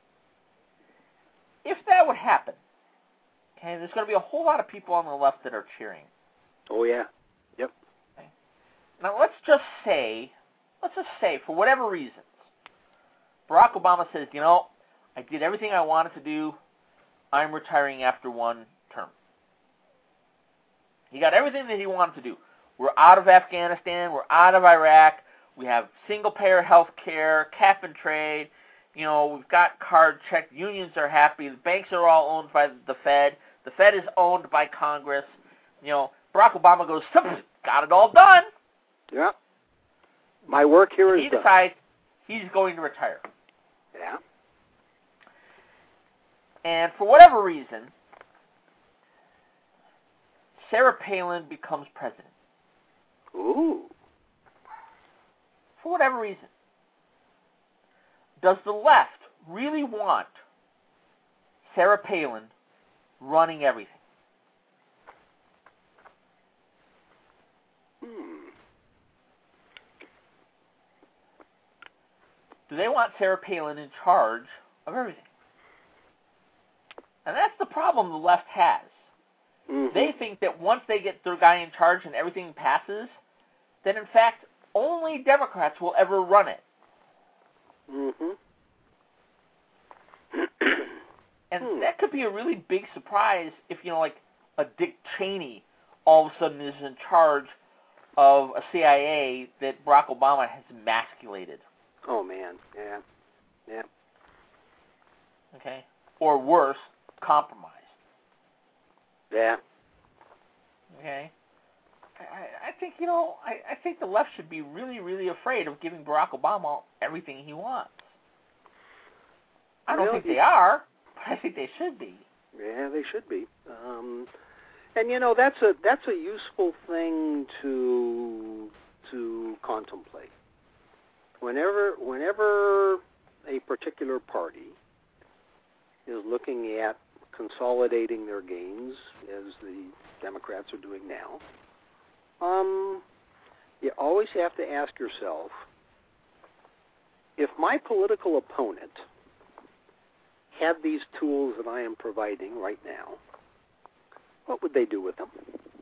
If that would happen, okay, there's going to be a whole lot of people on the left that are cheering. Oh yeah. Yep. Okay. Now let's just say, let's just say, for whatever reasons, Barack Obama says, you know, I did everything I wanted to do. I'm retiring after one term. He got everything that he wanted to do. We're out of Afghanistan. We're out of Iraq. We have single-payer health care, cap and trade. You know, we've got card check. Unions are happy. The banks are all owned by the Fed. The Fed is owned by Congress. You know, Barack Obama goes, got it all done. Yeah. My work here And is he done. decides he's going to retire. Yeah. And for whatever reason, Sarah Palin becomes president. Ooh. For whatever reason. Does the left really want Sarah Palin running everything? Hmm. Do they want Sarah Palin in charge of everything? And that's the problem the left has. Mm-hmm. They think that once they get their guy in charge and everything passes, then in fact only Democrats will ever run it. Mm-hmm. And hmm. that could be a really big surprise if, you know, like a Dick Cheney all of a sudden is in charge of a C I A that Barack Obama has emasculated. Oh, man. Yeah. Yeah. Okay? Or worse, compromised. Yeah. Okay? I, I think, you know, I, I think the left should be really, really afraid of giving Barack Obama everything he wants. I don't Well, think he, they are, but I think they should be. Yeah, they should be. Um, and you know, that's a that's a useful thing to to contemplate. Whenever whenever a particular party is looking at consolidating their gains, as the Democrats are doing now, um, you always have to ask yourself, if my political opponent had these tools that I am providing right now, what would they do with them?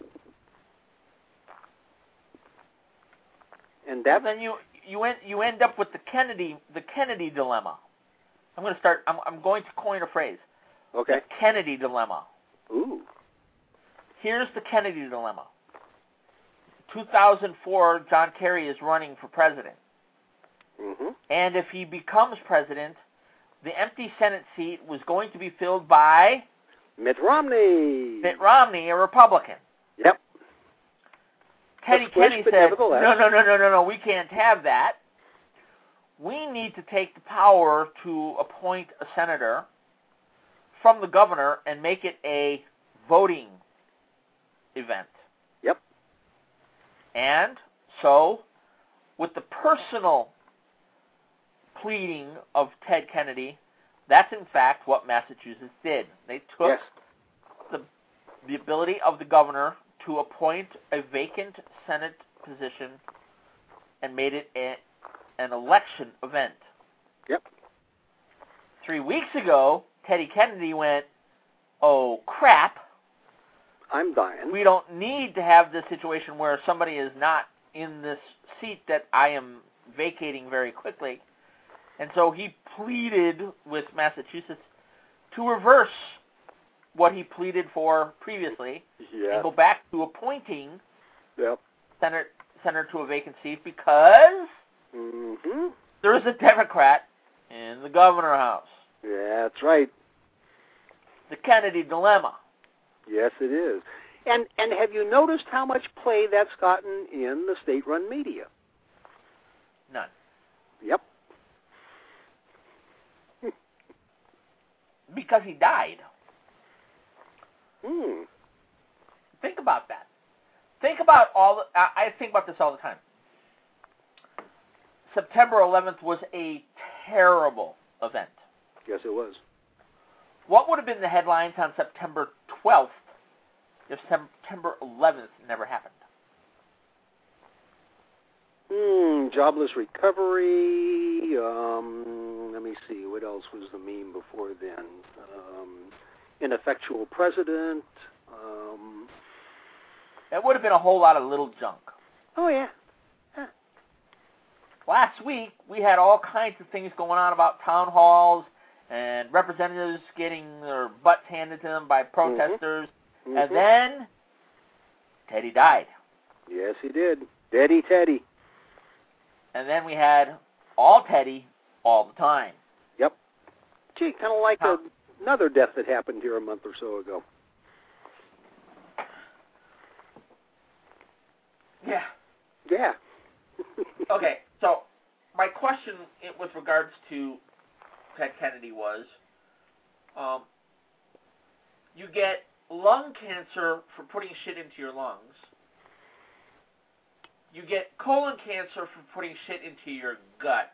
And that well, then you you end you end up with the Kennedy the Kennedy dilemma. I'm going to start. I'm I'm going to coin a phrase. Okay. The Kennedy dilemma. Ooh. Here's the Kennedy dilemma. two thousand four, John Kerry is running for president. Mm-hmm. And if he becomes president, the empty Senate seat was going to be filled by Mitt Romney. Mitt Romney, a Republican. Yep. Teddy Squish, Kennedy but said, nevertheless. no, no, no, no, no, no, we can't have that. We need to take the power to appoint a senator from the governor and make it a voting event. Yep. And so, with the personal pleading of Ted Kennedy, that's in fact what Massachusetts did. They took Yes. the the ability of the governor to appoint a vacant Senate position and made it a, an election event. Yep. Three weeks ago, Teddy Kennedy went, oh, crap. I'm dying. We don't need to have this situation where somebody is not in this seat that I am vacating very quickly. And so he pleaded with Massachusetts to reverse what he pleaded for previously Yeah. and go back to appointing Yep. senator, senator to a vacant seat because Mm-hmm. there is a Democrat in the governor house. Yeah, that's right. The Kennedy dilemma. Yes, it is. And and have you noticed how much play that's gotten in the state-run media? None. Yep. Because he died. Hmm. Think about that. Think about all the, I, I think about this all the time. September eleventh was a terrible event. Yes, it was. What would have been the headlines on September twelfth if September eleventh never happened? Hmm. Jobless recovery. Um. Let me see. What else was the meme before then? Um. Ineffectual president. Um. It would have been a whole lot of little junk. Oh yeah. Last week, we had all kinds of things going on about town halls and representatives getting their butts handed to them by protesters. Mm-hmm. And then, Teddy died. Yes, he did. Daddy Teddy. And then we had all Teddy all the time. Yep. Gee, kind of like Huh. a, another death that happened here a month or so ago. Yeah. Yeah. Okay, so my question with regards to Ted Kennedy was, um, you get lung cancer for putting shit into your lungs. You get colon cancer for putting shit into your gut.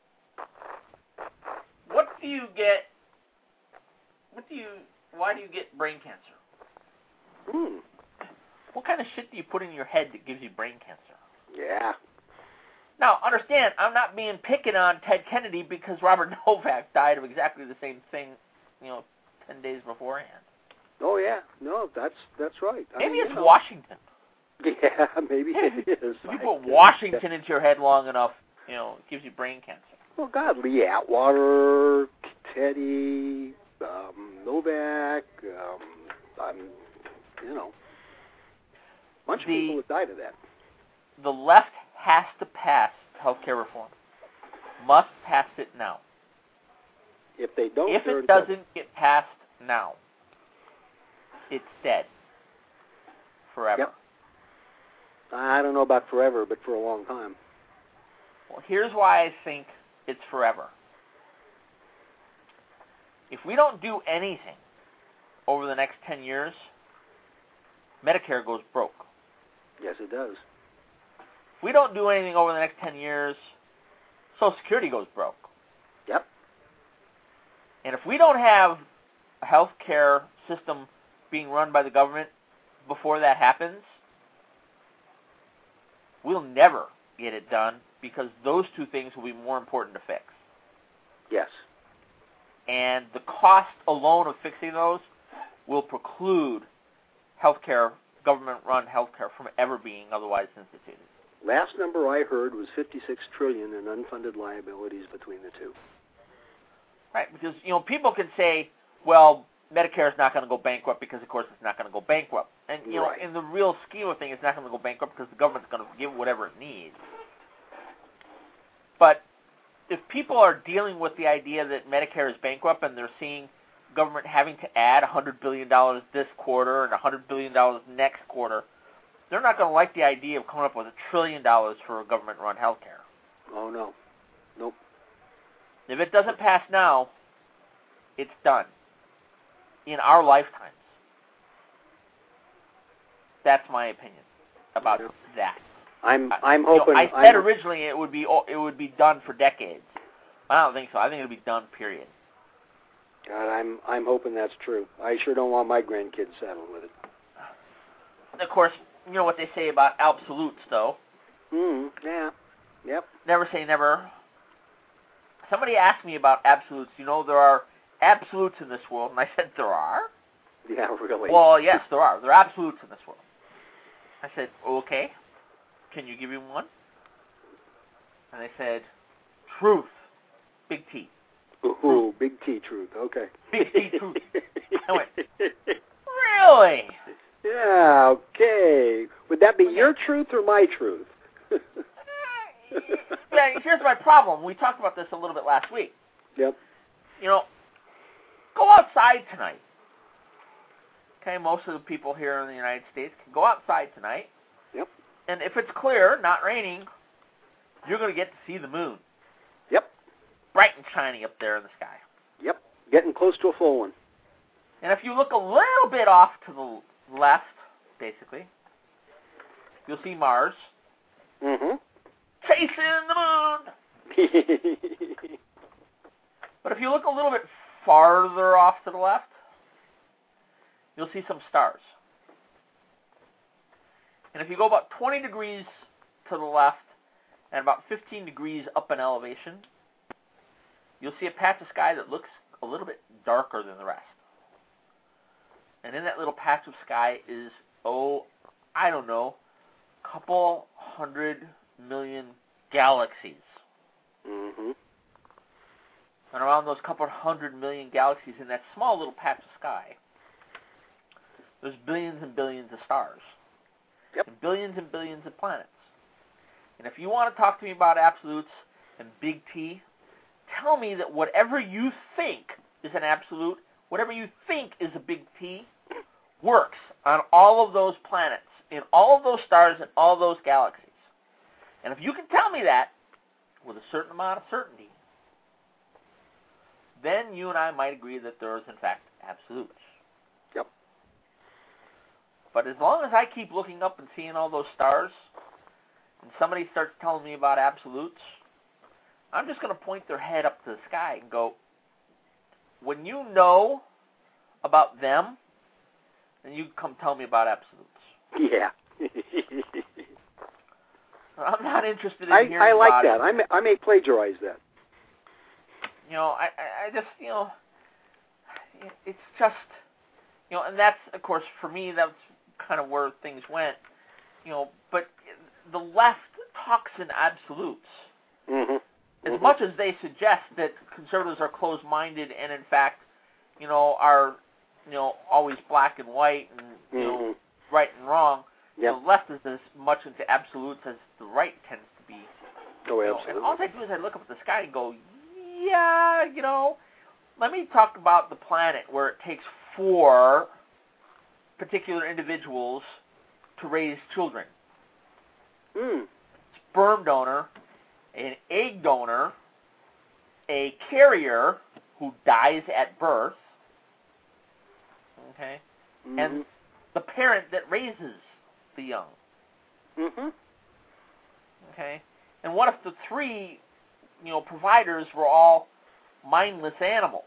What do you get? What do you? Why do you get brain cancer? Hmm. What kind of shit do you put in your head that gives you brain cancer? Yeah. Now, understand, I'm not being picking on Ted Kennedy because Robert Novak died of exactly the same thing, you know, ten days beforehand. Oh yeah. No, that's that's right. I Maybe mean, it's you know. Washington. Yeah, maybe it is. If you I- put Washington into your head long enough, you know, it gives you brain cancer. Well, God, Lee Atwater, Teddy, um, Novak, um, I'm, you know, a bunch of The- people have died of that. The left has to pass health care reform. Must pass it now. If they don't, If they're it in trouble. doesn't get passed now, it's dead. Forever. Yep. I don't know about forever, but for a long time. Well, here's why I think it's forever. If we don't do anything over the next ten years, Medicare goes broke. Yes, it does. If we don't do anything over the next ten years, Social Security goes broke. Yep. And if we don't have a health care system being run by the government before that happens, we'll never get it done because those two things will be more important to fix. Yes. and the cost alone of fixing those will preclude healthcare, government-run healthcare, from ever being otherwise instituted. Last number I heard was fifty-six trillion dollars in unfunded liabilities between the two. Right, because, you know, people can say, well, Medicare is not going to go bankrupt because, of course, it's not going to go bankrupt. And, you right. know, in the real scheme of things, it's not going to go bankrupt because the government's going to give whatever it needs. But if people are dealing with the idea that Medicare is bankrupt and they're seeing government having to add one hundred billion dollars this quarter and one hundred billion dollars next quarter, they're not going to like the idea of coming up with a trillion dollars for government-run health care. Oh, no. Nope. If it doesn't pass now, it's done. In our lifetimes. That's my opinion about yeah. that. I'm I'm hoping. You know, I said I'm, originally it would be it would be done for decades. I don't think so. I think it'll be done. Period. God, I'm I'm hoping that's true. I sure don't want my grandkids saddled with it. Of course, you know what they say about absolutes, though. Hmm. Yeah. Yep. Never say never. Somebody asked me about absolutes. You know, there are absolutes in this world, and I said there are. Yeah, really. Well, yes, there are. There are absolutes in this world. I said, okay. Can you give me one? And they said, truth, big T. Ooh, truth. Big T, truth. Okay. Big T, truth. I went, really? Yeah, okay. Would that be okay. your truth or my truth? Yeah, here's my problem. We talked about this a little bit last week. Yep. You know, go outside tonight. Okay, most of the people here in the United States can go outside tonight. Yep. And if it's clear, not raining, you're going to get to see the moon. Yep. Bright and shiny up there in the sky. Yep. Getting close to a full one. And if you look a little bit off to the left, basically, you'll see Mars. Mm-hmm. Chasing the moon! But if you look a little bit farther off to the left, you'll see some stars. And if you go about twenty degrees to the left and about fifteen degrees up in elevation, you'll see a patch of sky that looks a little bit darker than the rest. And in that little patch of sky is, oh, I don't know, a couple hundred million galaxies. Mm-hmm. And around those couple hundred million galaxies in that small little patch of sky, there's billions and billions of stars. Yep. And billions and billions of planets. And if you want to talk to me about absolutes and big T, tell me that whatever you think is an absolute, whatever you think is a big T, works on all of those planets, in all of those stars, and all those galaxies. And if you can tell me that with a certain amount of certainty, then you and I might agree that there is, in fact, absolutes. Yep. But as long as I keep looking up and seeing all those stars, and somebody starts telling me about absolutes, I'm just going to point their head up to the sky and go, when you know about them, then you come tell me about absolutes. Yeah. I'm not interested in I, hearing I like about that. it. I may, I may plagiarize that. You know, I, I just, you know, it's just, you know, and that's, of course, for me, that's kind of where things went, you know, but the left talks in absolutes. Mm-hmm. As mm-hmm. much as they suggest that conservatives are closed-minded and, in fact, you know, are, you know, always black and white and, you mm-hmm. know, right and wrong, yep. the left is as much into absolutes as the right tends to be. Oh, you know, absolutely. and all I do is I look up at the sky and go, yeah, you know, let me talk about the planet where it takes four particular individuals to raise children. Mm. Sperm donor, an egg donor, a carrier who dies at birth, okay, mm-hmm. and the parent that raises the young. Mm-hmm. Okay? And what if the three, you know, providers were all mindless animals?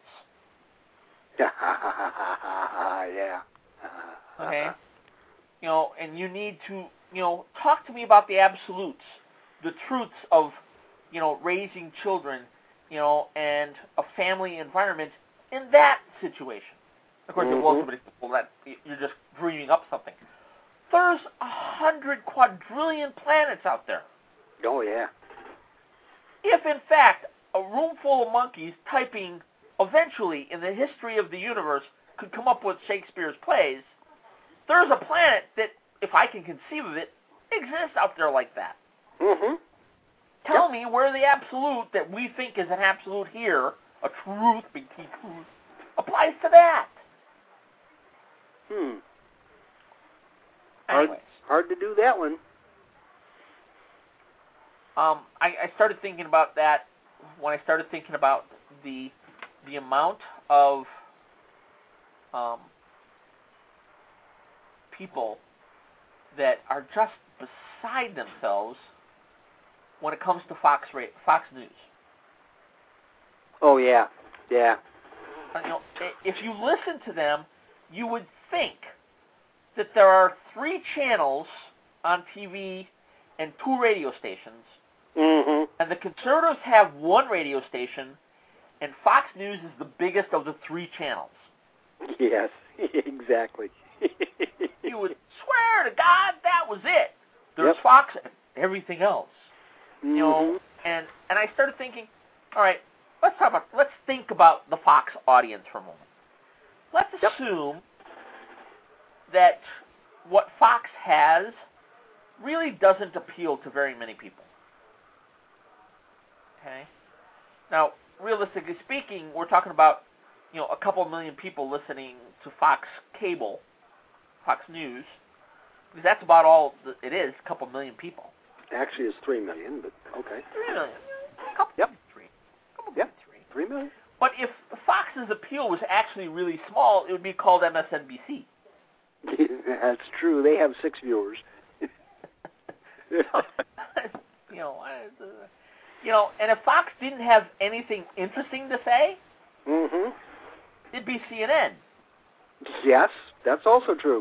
Yeah. Okay? You know, and you need to, you know, talk to me about the absolutes, the truths of, you know, raising children, you know, and a family environment in that situation. Of course, mm-hmm. it will somebody well, that you're just dreaming up something. There's a hundred quadrillion planets out there. Oh, yeah. If, in fact, a room full of monkeys typing eventually in the history of the universe could come up with Shakespeare's plays, there's a planet that, if I can conceive of it, exists out there like that. Mm-hmm. Tell yep. me where the absolute that we think is an absolute here, a truth, big T truth, applies to that. Hmm. Hard, Anyways. hard to do that one. Um, I, I started thinking about that when I started thinking about the the amount of um, people that are just beside themselves when it comes to Fox Fox News. Oh yeah, yeah. You know, if you listen to them, you would think that there are three channels on T V and two radio stations, mm-hmm. and the conservatives have one radio station, and Fox News is the biggest of the three channels. Yes, exactly. You would swear to God that was it. There's yep. Fox and everything else. Mm-hmm. You know, and and I started thinking, all right, let's talk about let's think about the Fox audience for a moment. Let's yep. assume that what Fox has really doesn't appeal to very many people. Okay? Now, realistically speaking, we're talking about, you know, a couple million people listening to Fox Cable, Fox News, because that's about all it is, a couple million people. Actually, it's three million, but okay. Three million. A couple yep. three. A couple yep. three. Three million. But if Fox's appeal was actually really small, it would be called M S N B C. That's true. They have six viewers. you know, uh, you know, and if Fox didn't have anything interesting to say, mm-hmm. it'd be C N N. Yes, that's also true.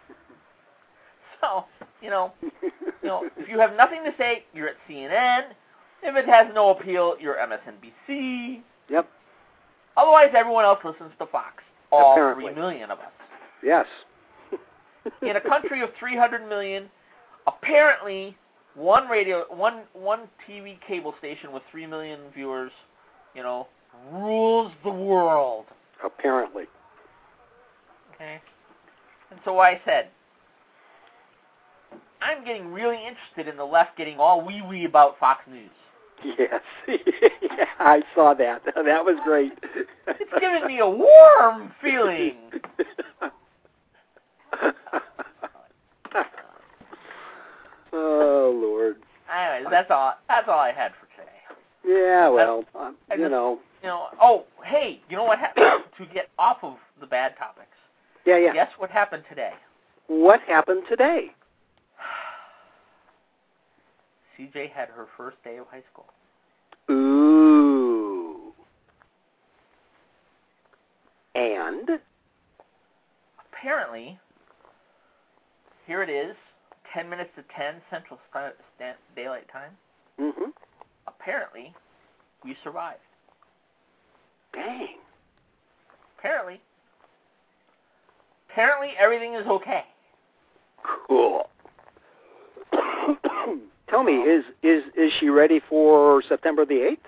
So, you know, you know, if you have nothing to say, you're at C N N. If it has no appeal, you're M S N B C. Yep. Otherwise, everyone else listens to Fox. All Apparently. three million of us. Yes. In a country of three hundred million, apparently one radio, one one T V cable station with three million viewers, you know, rules the world. Apparently. Okay. And so I said, I'm getting really interested in the left getting all wee-wee about Fox News. Yes. Yeah, I saw that. That was great. It's giving me a warm feeling. Oh, Lord. Anyways, that's all. That's all I had for today. Yeah, well, um, you just, know. You know. Oh, hey, you know what happened? To get off of the bad topics. Yeah, yeah. Guess what happened today? What happened today? C J had her first day of high school. Ooh. And? Apparently, here it is, ten minutes to ten Central St- St- Daylight Time. Mm-hmm. Apparently, we survived. Dang. Apparently. Apparently, everything is okay. Cool. Tell me, is, is is she ready for September the eighth?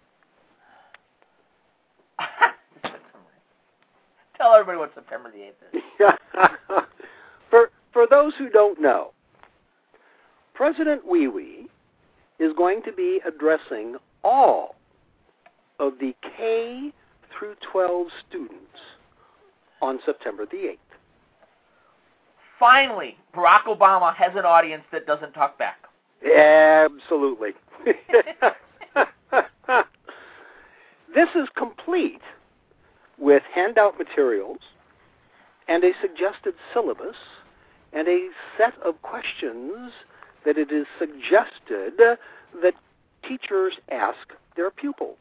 Tell everybody what September the eighth is. for for those who don't know, President Wee Wee is going to be addressing all of the K through twelve students on September the eighth. Finally, Barack Obama has an audience that doesn't talk back. Absolutely. This is complete with handout materials and a suggested syllabus and a set of questions that it is suggested that teachers ask their pupils.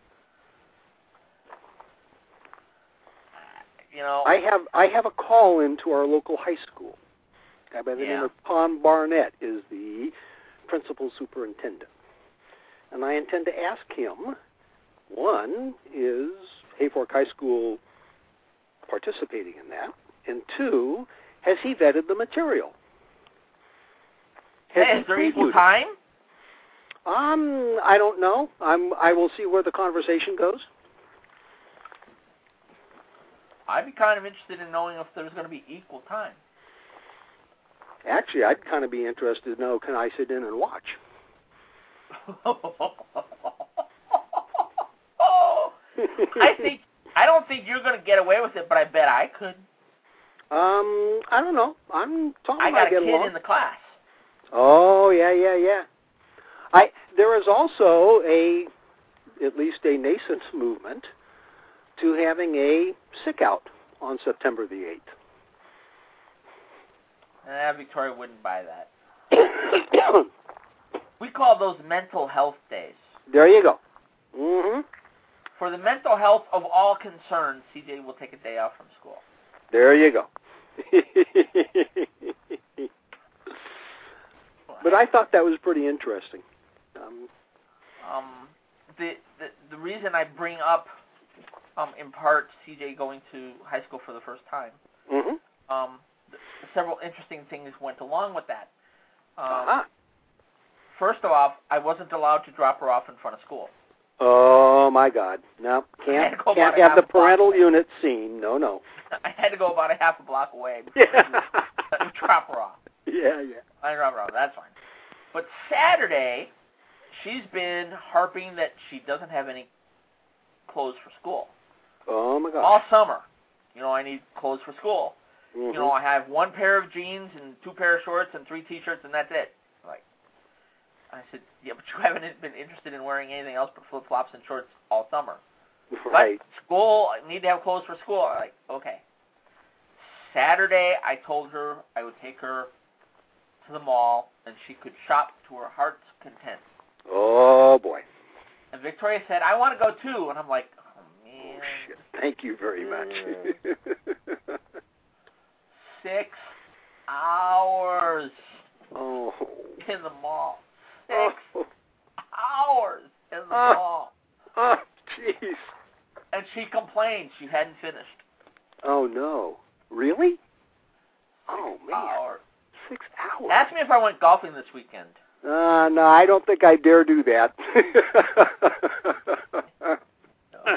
You know, I have I have a call into our local high school. A guy by the yeah. name of Tom Barnett is the principal superintendent. And I intend to ask him, one is, Hayfork High School participating in that? And two, has he vetted the material? Has Hey, he is there previewed equal it? time? Um, I don't know. I'm. I will see where the conversation goes. I'd be kind of interested in knowing if there's going to be equal time. Actually, I'd kind of be interested to know, can I sit in and watch? I think I don't think you're going to get away with it, but I bet I could. Um, I don't know. I'm talking I got a get kid along. in the class. Oh, yeah, yeah, yeah. I there is also a, at least a nascent movement to having a sick out on September the eighth. Eh, Victoria wouldn't buy that. We call those mental health days. There you go. Mm-hmm. For the mental health of all concerned, C J will take a day off from school. There you go. But I thought that was pretty interesting. Um, um, the, the the reason I bring up, um, in part, C J going to high school for the first time, mm-hmm. um, th- several interesting things went along with that. Um, uh-huh. First off, I wasn't allowed to drop her off in front of school. Oh, my God. No, can't, can't have the parental unit scene. No, no. I had to go about a half a block away before Yeah. I would drop her off. Yeah, yeah. I drop her off. That's fine. But Saturday, she's been harping that she doesn't have any clothes for school. Oh, my God. All summer. You know, I need clothes for school. Mm-hmm. You know, I have one pair of jeans and two pair of shorts and three T-shirts, and that's it. Like, I said, yeah, but you haven't been interested in wearing anything else but flip-flops and shorts all summer. Right. But school, I need to have clothes for school. I'm like, okay. Saturday, I told her I would take her to the mall, and she could shop to her heart's content. Oh, boy. And Victoria said, I want to go too. And I'm like, oh, man. Oh, shit. Thank you very much. Six hours oh. in the mall. Six oh. hours in the oh. mall. Oh, jeez. And she complained she hadn't finished. Oh, no. Really? Six oh, man. Hours. Six hours. Ask me if I went golfing this weekend. Uh, no, I don't think I dare do that. No.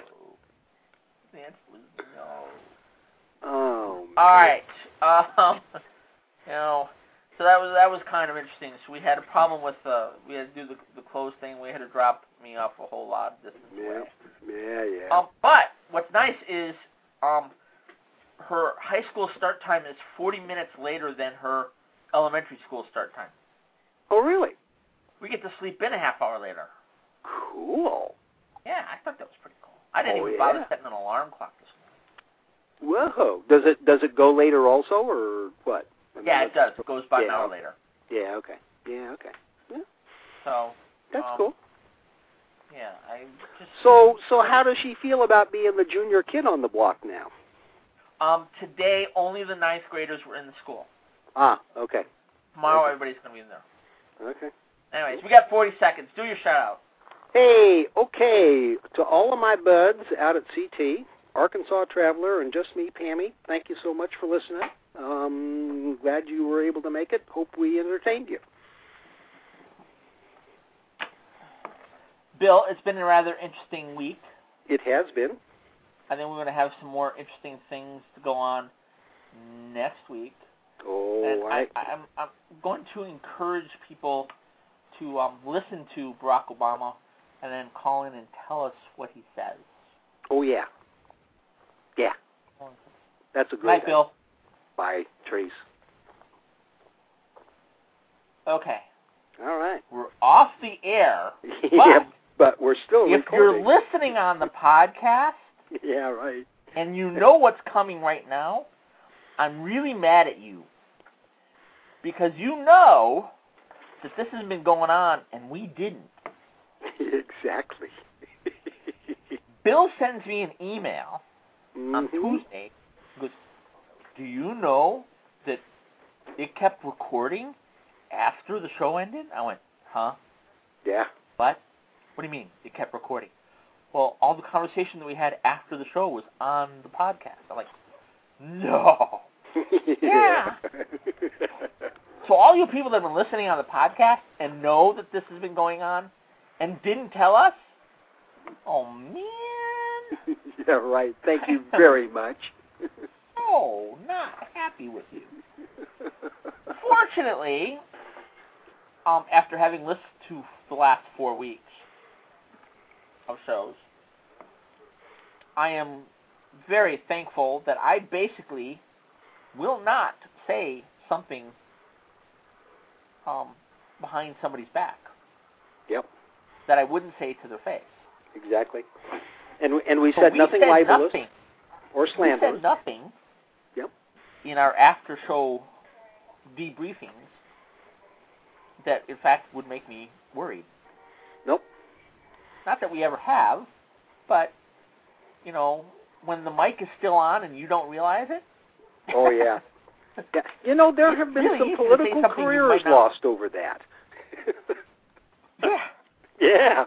No. Oh, man. All right. Um, you know, so that was that was kind of interesting. So we had a problem with uh, we had to do the the close thing. We had to drop me off a whole lot of distance yeah. away. Yeah, yeah. Um, but what's nice is um, her high school start time is forty minutes later than her elementary school start time. Oh, really? We get to sleep in a half hour later. Cool. Yeah, I thought that was pretty cool. I didn't Oh, even yeah. bother setting an alarm clock this morning. Whoa. Does it does it go later also, or what? I mean, Yeah, it does. It goes about yeah. an hour later. Yeah, okay. Yeah, okay. Yeah. So That's um, cool. Yeah, I just So so how does she feel about being the junior kid on the block now? um today only the ninth graders were in the school. Ah, okay. Tomorrow Okay. everybody's gonna be in there. Okay. Anyways, we got forty seconds. Do your shout out. Hey, okay, to all of my buds out at C T, Arkansas Traveler, and just me, Pammy, thank you so much for listening. Um, glad you were able to make it. Hope we entertained you. Bill, it's been a rather interesting week. It has been. I think we're going to have some more interesting things to go on next week. Oh, and I, I, I'm, I'm going to encourage people to um, listen to Barack Obama and then call in and tell us what he says. oh yeah. Yeah. That's a Good good night, Bill. Bye, Trace. Okay. All right. We're off the air. yeah, but we're still if recording. you're listening on the podcast yeah, right. and you know what's coming right now, I'm really mad at you. Because you know that this has been going on and we didn't. Exactly. Bill sends me an email mm-hmm. on Tuesday. He goes, do you know that it kept recording after the show ended? I went, huh? Yeah. What? What do you mean it kept recording? well, all the conversation that we had after the show was on the podcast. I'm like, no. Yeah. So all you people that have been listening on the podcast and know that this has been going on and didn't tell us, oh, man. Yeah, right. Thank you very much. Oh, not happy with you. Fortunately, um, after having listened to the last four weeks of shows, I am very thankful that I basically will not say something um, behind somebody's back. Yep. That I wouldn't say to their face. Exactly. And and we so said we nothing said libelous nothing. or slanderous. We said nothing. Yep. In our after-show debriefings that, in fact, would make me worried. Nope. Not that we ever have, but, you know, when the mic is still on and you don't realize it. Oh, yeah. Yeah. You know, there It's have been really some easy to say political something you careers might not- lost over that. Yeah. Yeah.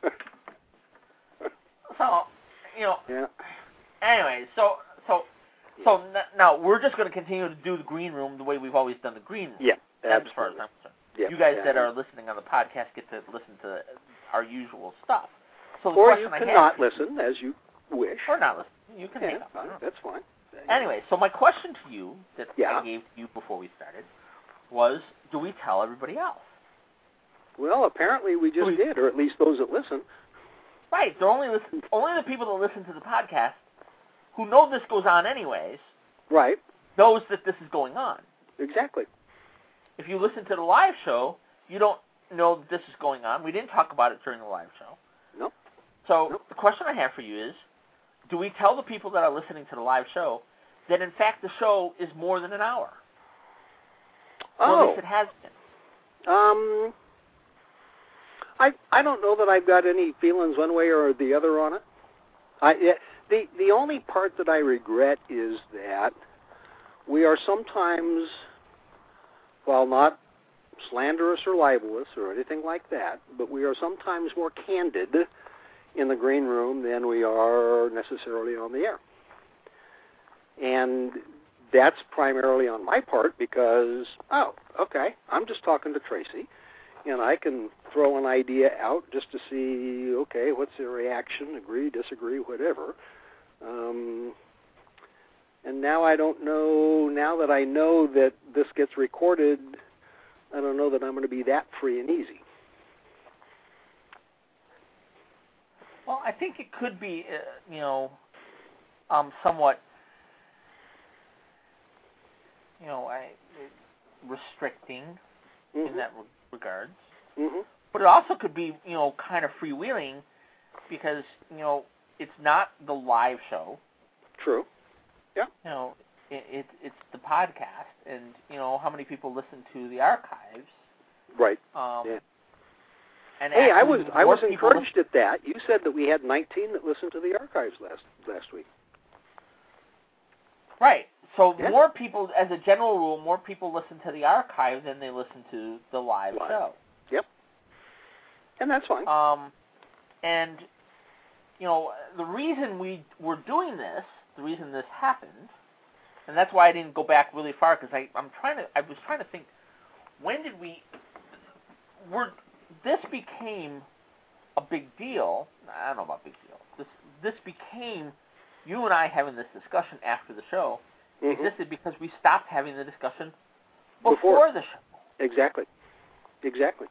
So, you know, Yeah. anyway, so, so, so n- now we're just going to continue to do the green room the way we've always done the green room. Yeah, As far as absolutely. I'm concerned. Yeah, You guys yeah. that are listening on the podcast get to listen to our usual stuff. So the Or question you I cannot have, listen as you wish. or not listen. You can Yeah, hang up. I don't know. that's fine. Anyway, so my question to you that Yeah. I gave you before we started was, do we tell everybody else? Well, apparently we just We- did, or at least those that listen. Right. They're only listen, only the people that listen to the podcast who know this goes on anyways Right. knows that this is going on. Exactly. If you listen to the live show, you don't know that this is going on. We didn't talk about it during the live show. Nope. So Nope. the question I have for you is, do we tell the people that are listening to the live show that, in fact, the show is more than an hour? Or at Oh. least it has been. Um, I I don't know that I've got any feelings one way or the other on it. I yeah, the the only part that I regret is that we are sometimes, while not slanderous or libelous or anything like that, but we are sometimes more candid in the green room than we are necessarily on the air. And that's primarily on my part because, oh, okay, I'm just talking to Tracy, and I can throw an idea out just to see, okay, what's their reaction, agree, disagree, whatever. Um, and now I don't know, now that I know that this gets recorded, I don't know that I'm going to be that free and easy. Well, I think it could be, uh, you know, um, somewhat, you know, I, restricting Mm-hmm. in that re- regards. Mm-hmm. But it also could be, you know, kind of freewheeling because, you know, it's not the live show. True. Yeah. You know, it, it, it's the podcast, and, you know, how many people listen to the archives. Right. Um, yeah. And Hey, I was actually I more was people encouraged at that. You said that we had nineteen that listened to the archives last last week. Right. So Yeah. more people, as a general rule, more people listen to the archive than they listen to the live, Live. show. Yep. And that's fine. Um, and, you know, the reason we were doing this, the reason this happened, and that's why I didn't go back really far, because I'm trying to, I was trying to think, when did we, were, this became a big deal. I don't know about big deal. This, this became you and I having this discussion after the show. Mm-hmm. Existed because we stopped having the discussion before, Before. the show. Exactly. Exactly.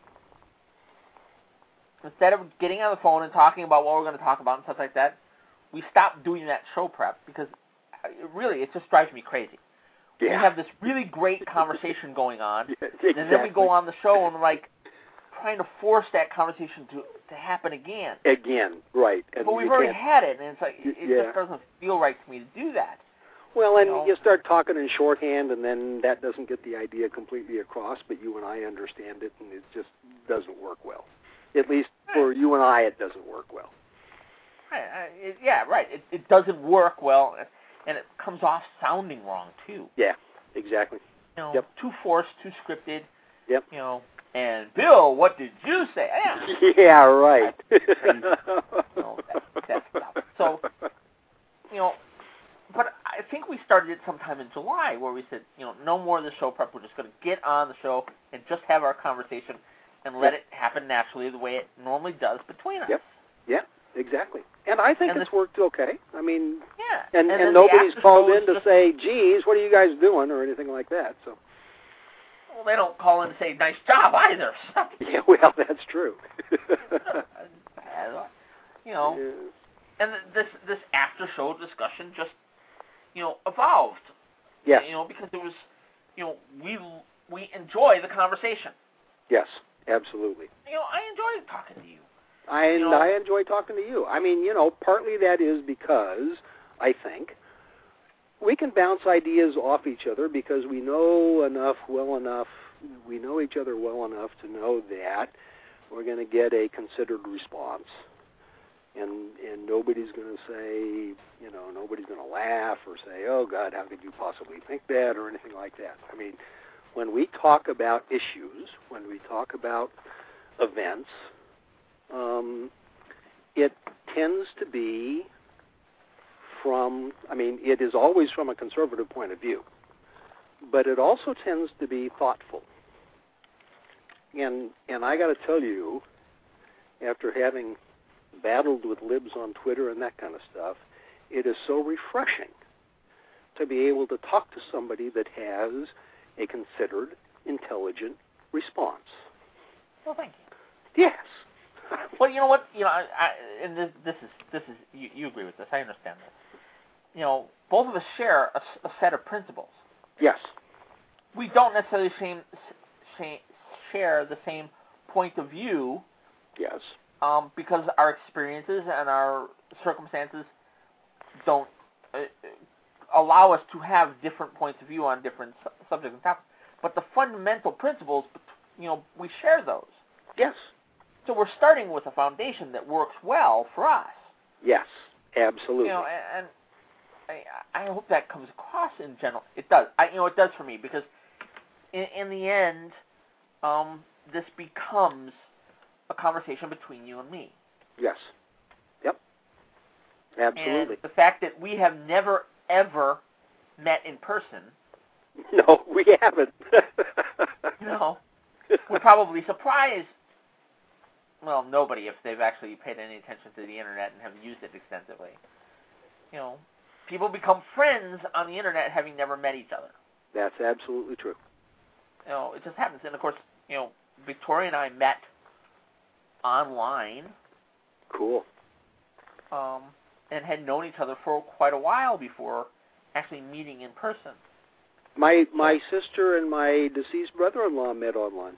Instead of getting on the phone and talking about what we're going to talk about and stuff like that, we stopped doing that show prep because it really, it just drives me crazy. Yeah. We have this really great conversation going on, Yes, exactly. and then we go on the show and we're like trying to force that conversation to, to happen again. Again, right. And But we've you already can't- had it, and it's like, it, it Yeah. just doesn't feel right to me to do that. Well, and you know. you start talking in shorthand, and then that doesn't get the idea completely across, but you and I understand it, and it just doesn't work well. At least for you and I, it doesn't work well. Right, I- it, yeah, right. It, it doesn't work well, and it comes off sounding wrong, too. Yeah, exactly. You know, Yep. too forced, too scripted. Yep. You know, and Bill, what did you say? Yeah. Yeah, right. You know, that, stuff. So, you know, but I think we started it sometime in July where we said, you know, no more of the show prep. We're just going to get on the show and just have our conversation and let yep. it happen naturally the way it normally does between us. Yep. Yeah, exactly. And I think and it's the, worked okay. I mean, yeah. and, and, and nobody's called in to just, say, geez, what are you guys doing, or anything like that. So. Well, they don't call in to say, nice job, either. Yeah, well, that's true. you know, yeah. and this this after-show discussion just, you know, evolved. Yes. You know, because it was, you know, we we enjoy the conversation. Yes, absolutely. You know, I enjoy talking to you. I, you know, I enjoy talking to you. I mean, you know, partly that is because, I think, we can bounce ideas off each other because we know enough, well enough, we know each other well enough to know that we're going to get a considered response. And and nobody's going to say, you know, nobody's going to laugh or say, oh, God, how could you possibly think that, or anything like that. I mean, when we talk about issues, when we talk about events, um, it tends to be from, I mean, it is always from a conservative point of view, but it also tends to be thoughtful. And and I got to tell you, after having battled with libs on Twitter and that kind of stuff, it is so refreshing to be able to talk to somebody that has a considered, intelligent response. Well, thank you. Yes. Well, you know what? You know, I, I, and this, this is this is you, you agree with this. I understand this. You know, both of us share a, a set of principles. Yes. We don't necessarily same, same, share the same point of view. Yes. Um, because our experiences and our circumstances don't uh, allow us to have different points of view on different su- subjects and topics. But the fundamental principles, you know, we share those. Yes. So we're starting with a foundation that works well for us. Yes, absolutely. You know, and, and I, I hope that comes across in general. It does. I, you know, it does for me because in, in the end, um, this becomes a conversation between you and me. Yes. Yep. Absolutely. And the fact that we have never, ever met in person. No, we haven't. You know, would probably surprise, well, nobody if they've actually paid any attention to the Internet and have used it extensively. You know, people become friends on the Internet having never met each other. That's absolutely true. You know, it just happens. And, of course, you know, Victoria and I met online. Cool. Um, and had known each other for quite a while before actually meeting in person. My my sister and my deceased brother-in-law met online.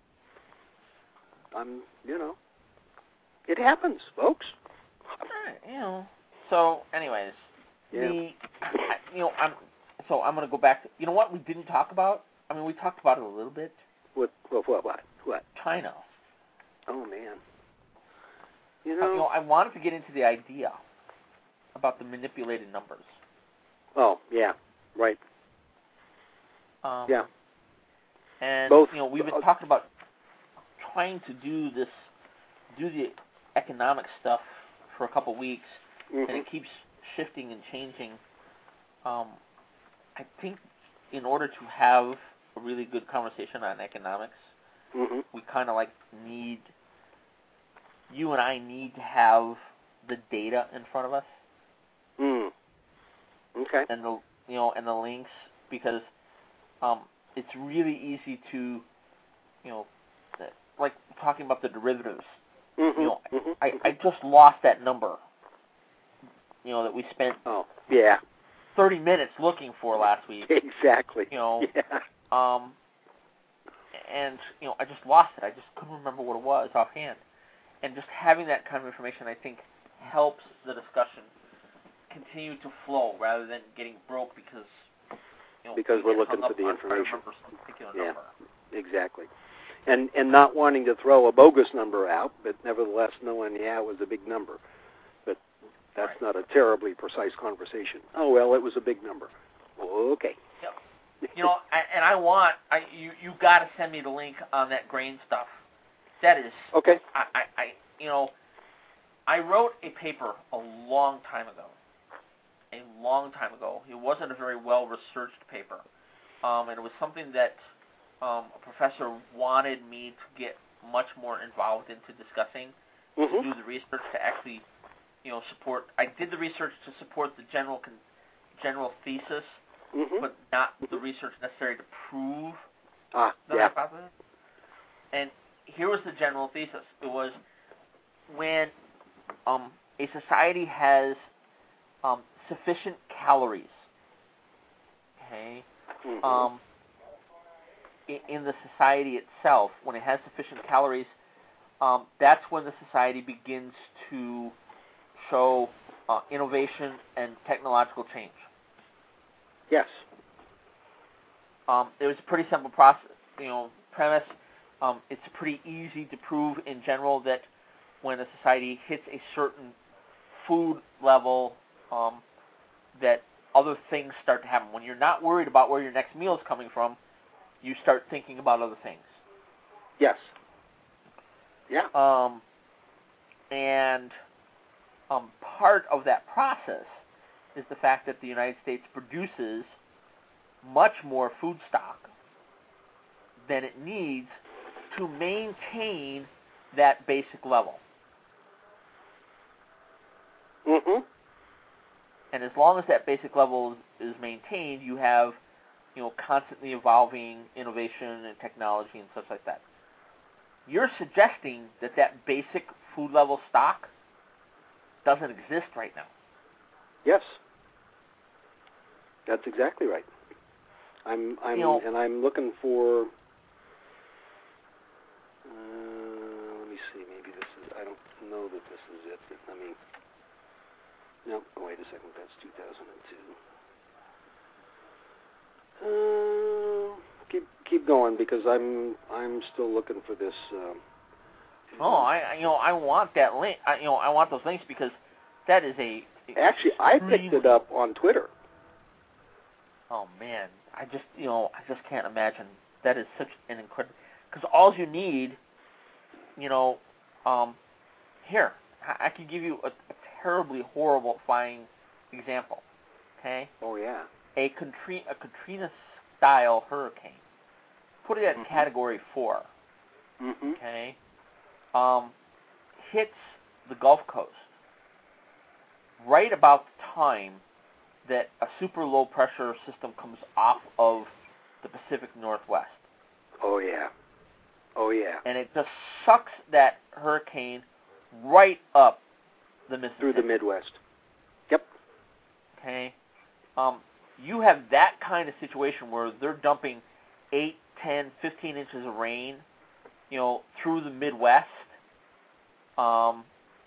I'm, you know, it happens, folks. Right, you know. So, anyways, yeah. the, you know, I'm so I'm going to go back to, you know what we didn't talk about? I mean, we talked about it a little bit. What? What? What? What? What? China. Oh man. You Uh, know. you know, I wanted to get into the idea about the manipulated numbers. Oh yeah. Right. Um, yeah. And Both, you know, we've been uh, talking about trying to do this, do the economic stuff for a couple weeks, mm-hmm. and it keeps shifting and changing. Um, I think in order to have a really good conversation on economics, mm-hmm. we kind of like need, you and I need to have the data in front of us. Mm. Okay. And the you know and the links, because um, it's really easy to, you know, like talking about the derivatives. Mm-hmm. You know, mm-hmm. I, I just lost that number. You know, that we spent oh yeah thirty minutes looking for last week. Exactly. You know, yeah. um, and you know I just lost it. I just couldn't remember what it was offhand. And just having that kind of information, I think, helps the discussion continue to flow rather than getting broke because you know, because we we're looking for the on information. Some particular yeah, number. Exactly. And and not wanting to throw a bogus number out, but nevertheless knowing, yeah, it was a big number. But that's right. not a terribly precise conversation. Oh, well, it was a big number. Okay. Yep. You know, I, and I want, I, you you got to send me the link on that grain stuff. That is, okay. I, I, I, you know, I wrote a paper a long time ago. A long time ago. It wasn't a very well-researched paper. Um, and it was something that um, a professor wanted me to get much more involved into discussing, mm-hmm. to do the research to actually, you know, support. I did the research to support the general con, general thesis, mm-hmm. but not the research necessary to prove ah, the yeah. hypothesis. And here was the general thesis. It was when um, a society has um, sufficient calories, okay, mm-hmm. um, in, in the society itself, when it has sufficient calories, um, that's when the society begins to show uh, innovation and technological change. Yes. Um, it was a pretty simple process, you know, premise. Um, it's pretty easy to prove in general that when a society hits a certain food level, um, that other things start to happen. When you're not worried about where your next meal is coming from, you start thinking about other things. Yes. Yeah. Um, and um, part of that process is the fact that the United States produces much more food stock than it needs to maintain that basic level. Mm-hmm. And as long as that basic level is maintained, you have, you know, constantly evolving innovation and technology and such like that. You're suggesting that that basic food level stock doesn't exist right now. Yes. That's exactly right. I'm, I'm, you know, and I'm looking for. Uh, let me see. Maybe this is. I don't know that this is it. But let me. No. Wait a second. That's two thousand two. Uh, keep keep going because I'm I'm still looking for this. Um, oh, I you know I want that link. I, you know I want those links because that is a. Actually, I picked it up on Twitter. Oh man, I just you know I just can't imagine. That is such an incredible. Because all you need, you know, um, here I, I could give you a, a terribly horrifying example. Okay. Oh yeah. A Katrina a Katrina style hurricane. Put it at mm-hmm. category four. Mm-hmm. Okay. Um, hits the Gulf Coast right about the time that a super low pressure system comes off of the Pacific Northwest. Oh yeah. Oh yeah. And it just sucks that hurricane right up the Mississippi. Through the Midwest. Yep. Okay. Um, you have that kind of situation where they're dumping eight, ten, fifteen inches of rain, you know, through the Midwest. Um,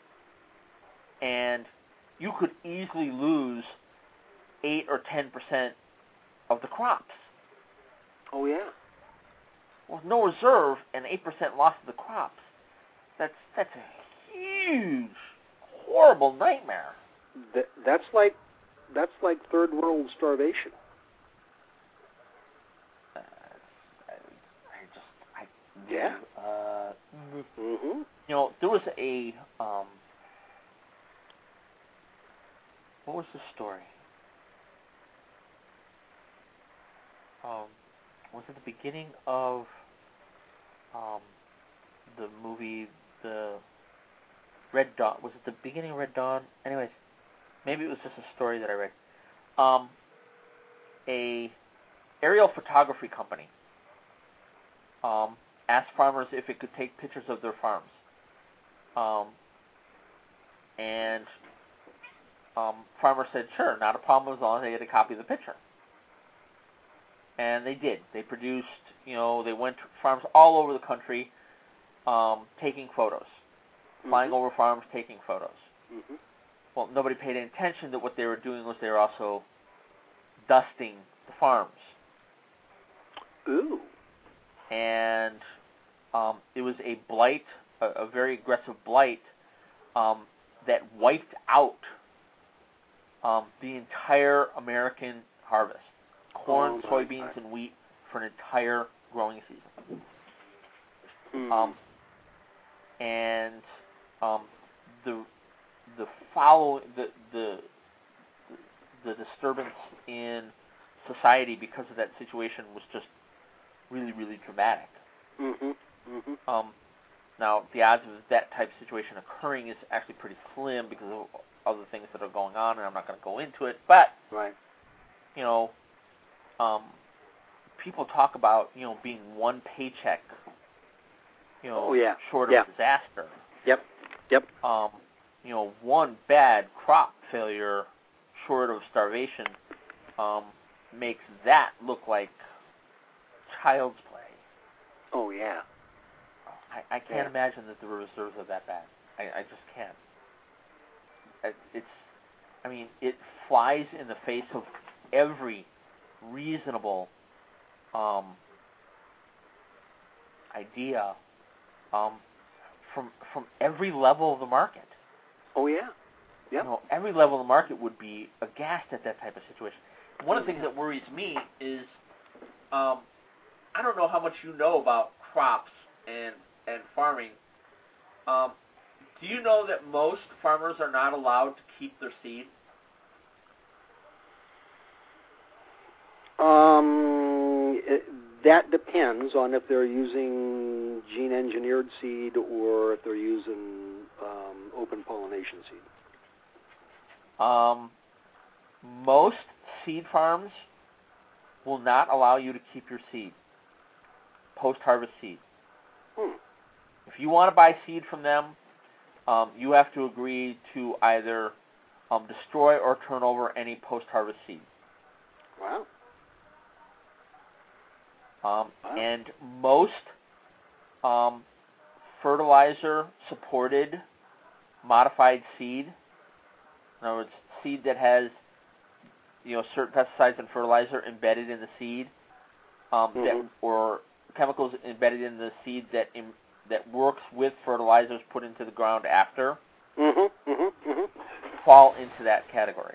and you could easily lose eight or ten percent of the crops. Oh yeah. With no reserve and eight percent loss of the crops, that's that's a huge, horrible nightmare. That, that's like that's like third world starvation. Uh, I, I just I yeah. Uh, mm-hmm. You know, there was a um, what was the story? Um, was it the beginning of um, the movie The Red Dawn? Was it the beginning of Red Dawn? Anyways, maybe it was just a story that I read. Um, a aerial photography company um, asked farmers if it could take pictures of their farms. Um, and um, farmers said, sure, not a problem as long as they had a copy of the picture. And they did. They produced, you know, they went to farms all over the country um, taking photos, mm-hmm. flying over farms, taking photos. Mm-hmm. Well, nobody paid any attention that what they were doing was they were also dusting the farms. Ooh. And um, it was a blight, a, a very aggressive blight um, that wiped out um, the entire American harvest. Corn, oh soybeans, God. and wheat for an entire growing season. Mm. Um, and um, the the follow the the the disturbance in society because of that situation was just really, really dramatic. Mhm. Mhm. Um, now the odds of that type of situation occurring is actually pretty slim because of other things that are going on, and I'm not going to go into it. But right. you know, um, people talk about you know being one paycheck, you know, oh, yeah. short yeah. of disaster. Yep. Yep. Um, you know, one bad crop failure short of starvation um, makes that look like child's play. Oh, yeah. I, I can't yeah. imagine that the reserves are that bad. I, I just can't. It, it's, I mean, it flies in the face of every reasonable um, idea um, from from every level of the market. Oh, yeah. Yep. You know, every level of the market would be aghast at that type of situation. One of the oh, things yeah. that worries me is, um, I don't know how much you know about crops and and farming. Um, do you know that most farmers are not allowed to keep their seed? Um, it, that depends on if they're using gene-engineered seed or if they're using um, open pollination seed. Um, most seed farms will not allow you to keep your seed, post-harvest seed. Hmm. If you want to buy seed from them, um, you have to agree to either um, destroy or turn over any post-harvest seed. Wow. Um, wow. And most um, fertilizer-supported modified seed, in other words, seed that has you know certain pesticides and fertilizer embedded in the seed, um, mm-hmm. that or chemicals embedded in the seed that in, that works with fertilizers put into the ground after, mm-hmm. Mm-hmm. Mm-hmm. fall into that category.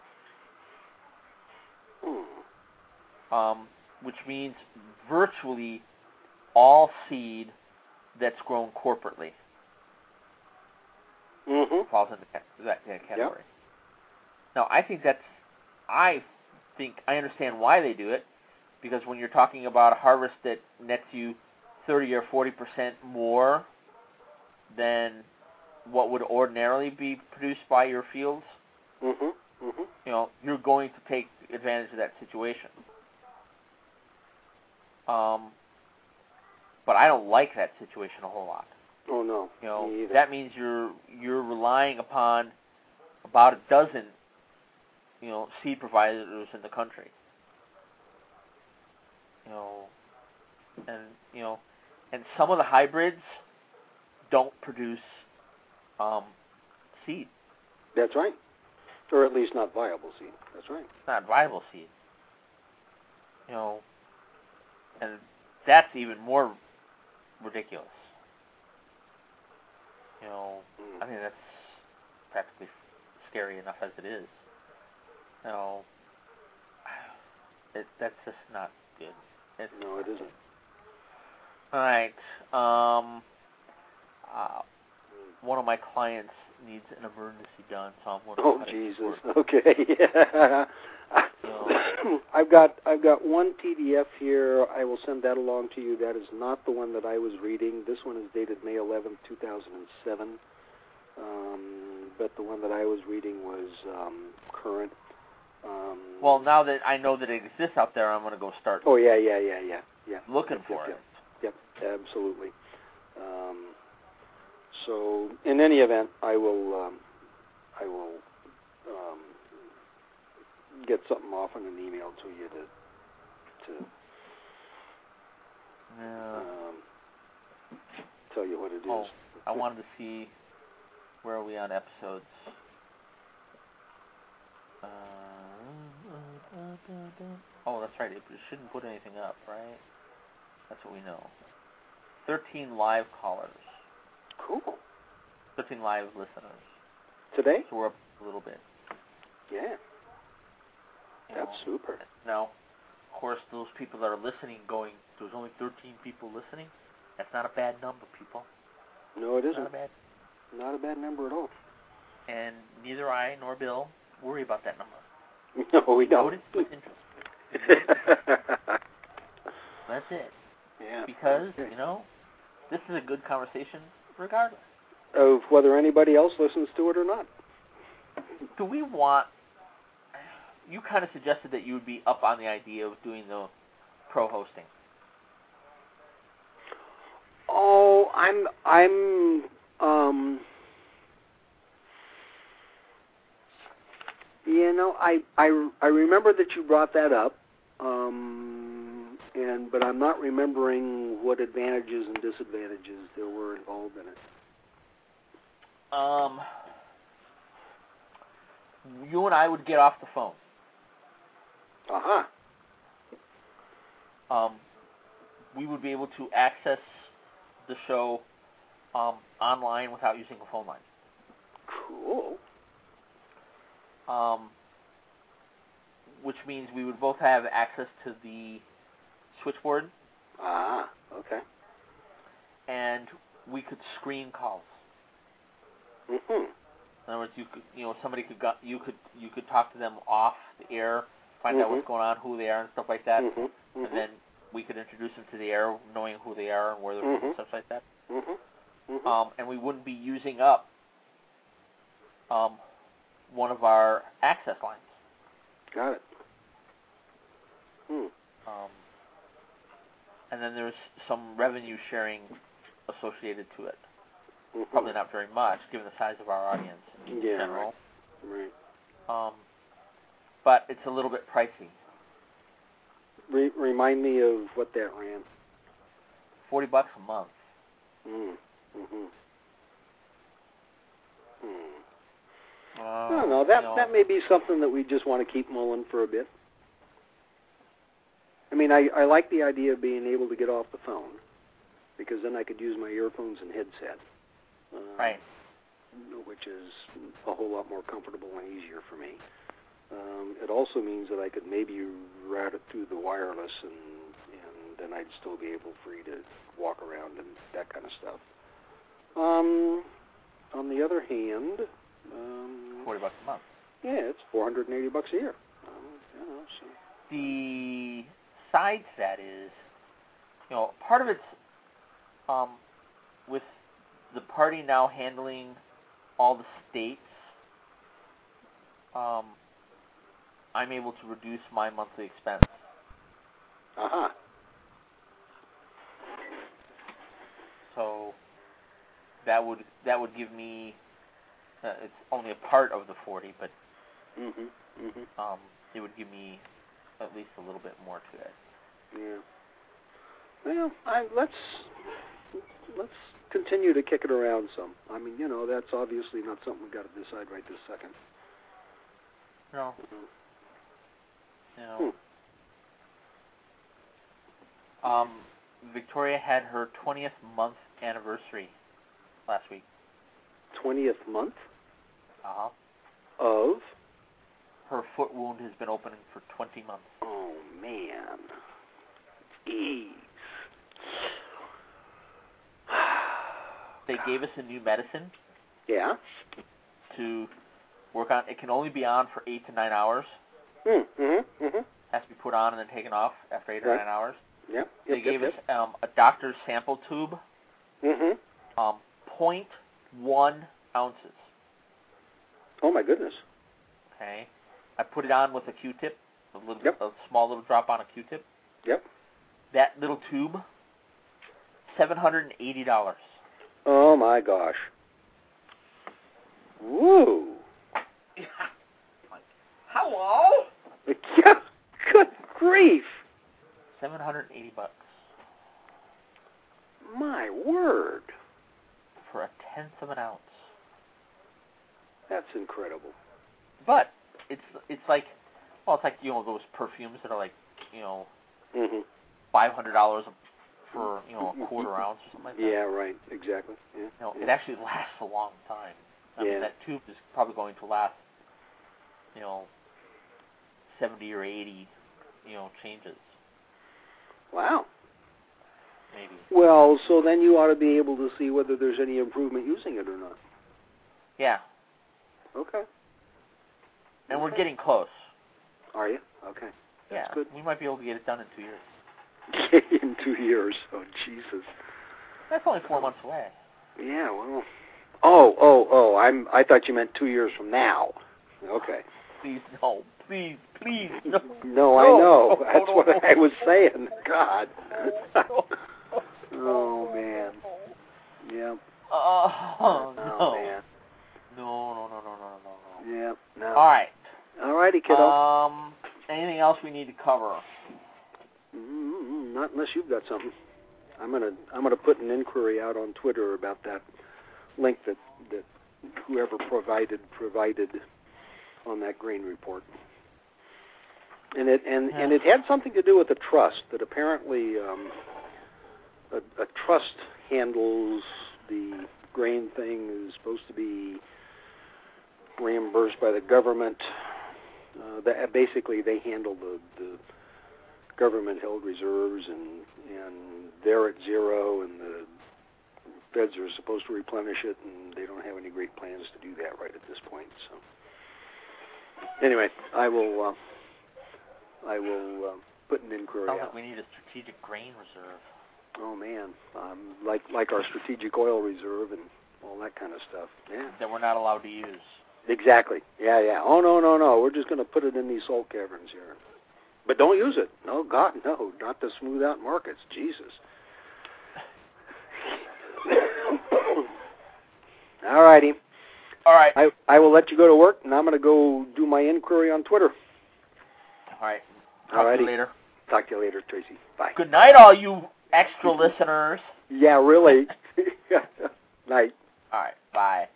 Hmm. Um, which means virtually all seed that's grown corporately Mm-hmm. falls into that, that category. Yep. Now, I think that's, I think I understand why they do it, because when you're talking about a harvest that nets you thirty or forty percent more than what would ordinarily be produced by your fields, Mm-hmm. Mm-hmm. you know, you're going to take advantage of that situation. Um, but I don't like that situation a whole lot. Oh no. You know, Me either. that means you're you're relying upon about a dozen, you know, seed providers in the country. You know, and you know, and some of the hybrids don't produce um, seed. That's right. Or at least not viable seed. That's right. It's not viable seed. You know, and that's even more ridiculous. You know, Mm. I mean that's practically scary enough as it is. You know, it, that's just not good. It's No, it isn't. All right. Um, uh, one of my clients needs an emergency done, so I'm going to Oh cut Jesus. it short. Okay. Yeah. You know, I've got I've got one P D F here. I will send that along to you. That is not the one that I was reading. This one is dated May eleventh, two thousand seven. Um, but the one that I was reading was um, current. Um, well, now that I know that it exists out there, I'm going to go start. Oh yeah, yeah, yeah, yeah, yeah. Looking yep, for yep, it. Yep, yep, absolutely. Um, so, in any event, I will um, I will um, get something off in an email to you to to Yeah. um, tell you what it is. Oh, I wanted to see where are we on episodes. Uh, oh, that's right. It shouldn't put anything up, right? That's what we know. Thirteen live callers. Cool. Thirteen live listeners. Today? So we're up a little bit. Yeah. You That's know. super. Now, of course, those people that are listening going, there's only thirteen people listening. That's not a bad number, people. No, it isn't. Not a bad. Not a bad number at all. and neither I nor Bill worry about that number. No, we don't. Note it with interest. That's it. Yeah. Because, you know, this is a good conversation regardless. Of whether anybody else listens to it or not. Do we want... You kind of suggested that you would be up on the idea of doing the pro hosting. Oh, I'm... I'm... Um... You know, I, I, I remember that you brought that up, um, and but I'm not remembering what advantages and disadvantages there were involved in it. Um, you and I would get off the phone. Uh-huh. Um, we would be able to access the show um, online without using a phone line. Cool. Um, which means we would both have access to the switchboard. Ah, okay. And we could screen calls. Mm-hmm. In other words, you could, you know, somebody could go, you could you could talk to them off the air, find mm-hmm. out what's going on, who they are, and stuff like that. Mm-hmm. Mm-hmm. And then we could introduce them to the air, knowing who they are and where they're mm-hmm. from, and stuff like that. Mm-hmm. Mm-hmm. Um, and we wouldn't be using up um, one of our access lines. Got it. Hmm. Um, and then there's some revenue sharing associated to it. Mm-hmm. Probably not very much, given the size of our audience in yeah, general. Right. right. Um, but it's a little bit pricey. Re- remind me of what that ran. Forty bucks a month. Mm. Mm-hmm. Hmm. Uh, I don't know. That you know, that may be something that we just want to keep mulling for a bit. I mean, I, I like the idea of being able to get off the phone, because then I could use my earphones and headset. Uh, right. Which is a whole lot more comfortable and easier for me. Um, it also means that I could maybe route it through the wireless, and, and then I'd still be able free to walk around and that kind of stuff. Um, on the other hand, um, Forty bucks a month. yeah, it's four hundred and eighty bucks a year. Um, you know, so. The side to that is, you know, part of it's um, with the party now handling all the states. Um, I'm able to reduce my monthly expense. Uh huh. So that would that would give me. Uh, it's only a part of the forty, but Mhm. Mhm. um, it would give me at least a little bit more to it. Yeah. Well, I, let's let's continue to kick it around some. I mean, you know, that's obviously not something we've got to decide right this second. No. Mm-hmm. You know. Hmm. Um, Victoria had her twentieth month anniversary last week. twentieth month? Uh-huh. Of? Her foot wound has been opening for twenty months. Oh, man. Jeez. They gave us a new medicine. Yeah? To work on. It can only be on for eight to nine hours. Mm-hmm. Mm-hmm. Has to be put on and then taken off after eight right. or nine hours. Yep. They yep, gave yep, us um, a doctor's sample tube. Mm-hmm. Um, point one ounces. Oh, my goodness. Okay. I put it on with a Q-tip, a little, Yep. a small little drop on a Q-tip. Yep. That little tube, seven hundred and eighty dollars. Oh, my gosh. Woo. Hello? Yeah. Good grief. Seven hundred and eighty bucks My word. for a tenth of an ounce. That's incredible. But it's it's like, well, it's like, you know, those perfumes that are like, you know, Mm-hmm. five hundred dollars for, you know, a quarter ounce or something like that. Yeah, right. Exactly. Yeah. You know, yeah. it actually lasts a long time. I Yeah. mean, that tube is probably going to last, you know, seventy or eighty, you know, changes. Wow. Maybe. Well, so then you ought to be able to see whether there's any improvement using it or not. Yeah. Okay. And okay. we're getting close. Are you? Okay. That's yeah. Good. We might be able to get it done in two years. In two years. Oh, Jesus. That's only four months away. Yeah, well. Oh, oh, oh, I'm, I thought you meant two years from now. Okay. Please, no. Please, please, no. No, I know. That's what I was saying. God. Oh, man. Yeah. Oh, no. Oh, man. No, no, no, no, no, no, no. Yeah, no. All right. All righty, kiddo. Um, anything else we need to cover? Mm, not unless you've got something. I'm gonna I'm gonna put an inquiry out on Twitter about that link that, that whoever provided provided on that grain report. And it and, yeah. and it had something to do with the trust, that apparently um, a, a trust handles the grain thing, is supposed to be reimbursed by the government. Uh, that basically they handle the, the government-held reserves, and and they're at zero, and the feds are supposed to replenish it, and they don't have any great plans to do that right at this point. So anyway, I will uh, I will uh, put an inquiry Sounds out. like we need a strategic grain reserve. Oh man, um, like like our strategic oil reserve and all that kind of stuff. Yeah. That we're not allowed to use. Exactly. Yeah, yeah. Oh no, no, no. We're just going to put it in these salt caverns here. But don't use it. No, God, no. Not to smooth out markets. Jesus. All righty. All right. I, I will let you go to work, and I'm going to go do my inquiry on Twitter. All right. Talk All righty. to you later. Talk to you later, Tracy. Bye. Good night, all you extra listeners. Yeah, really. Night. All right. Bye.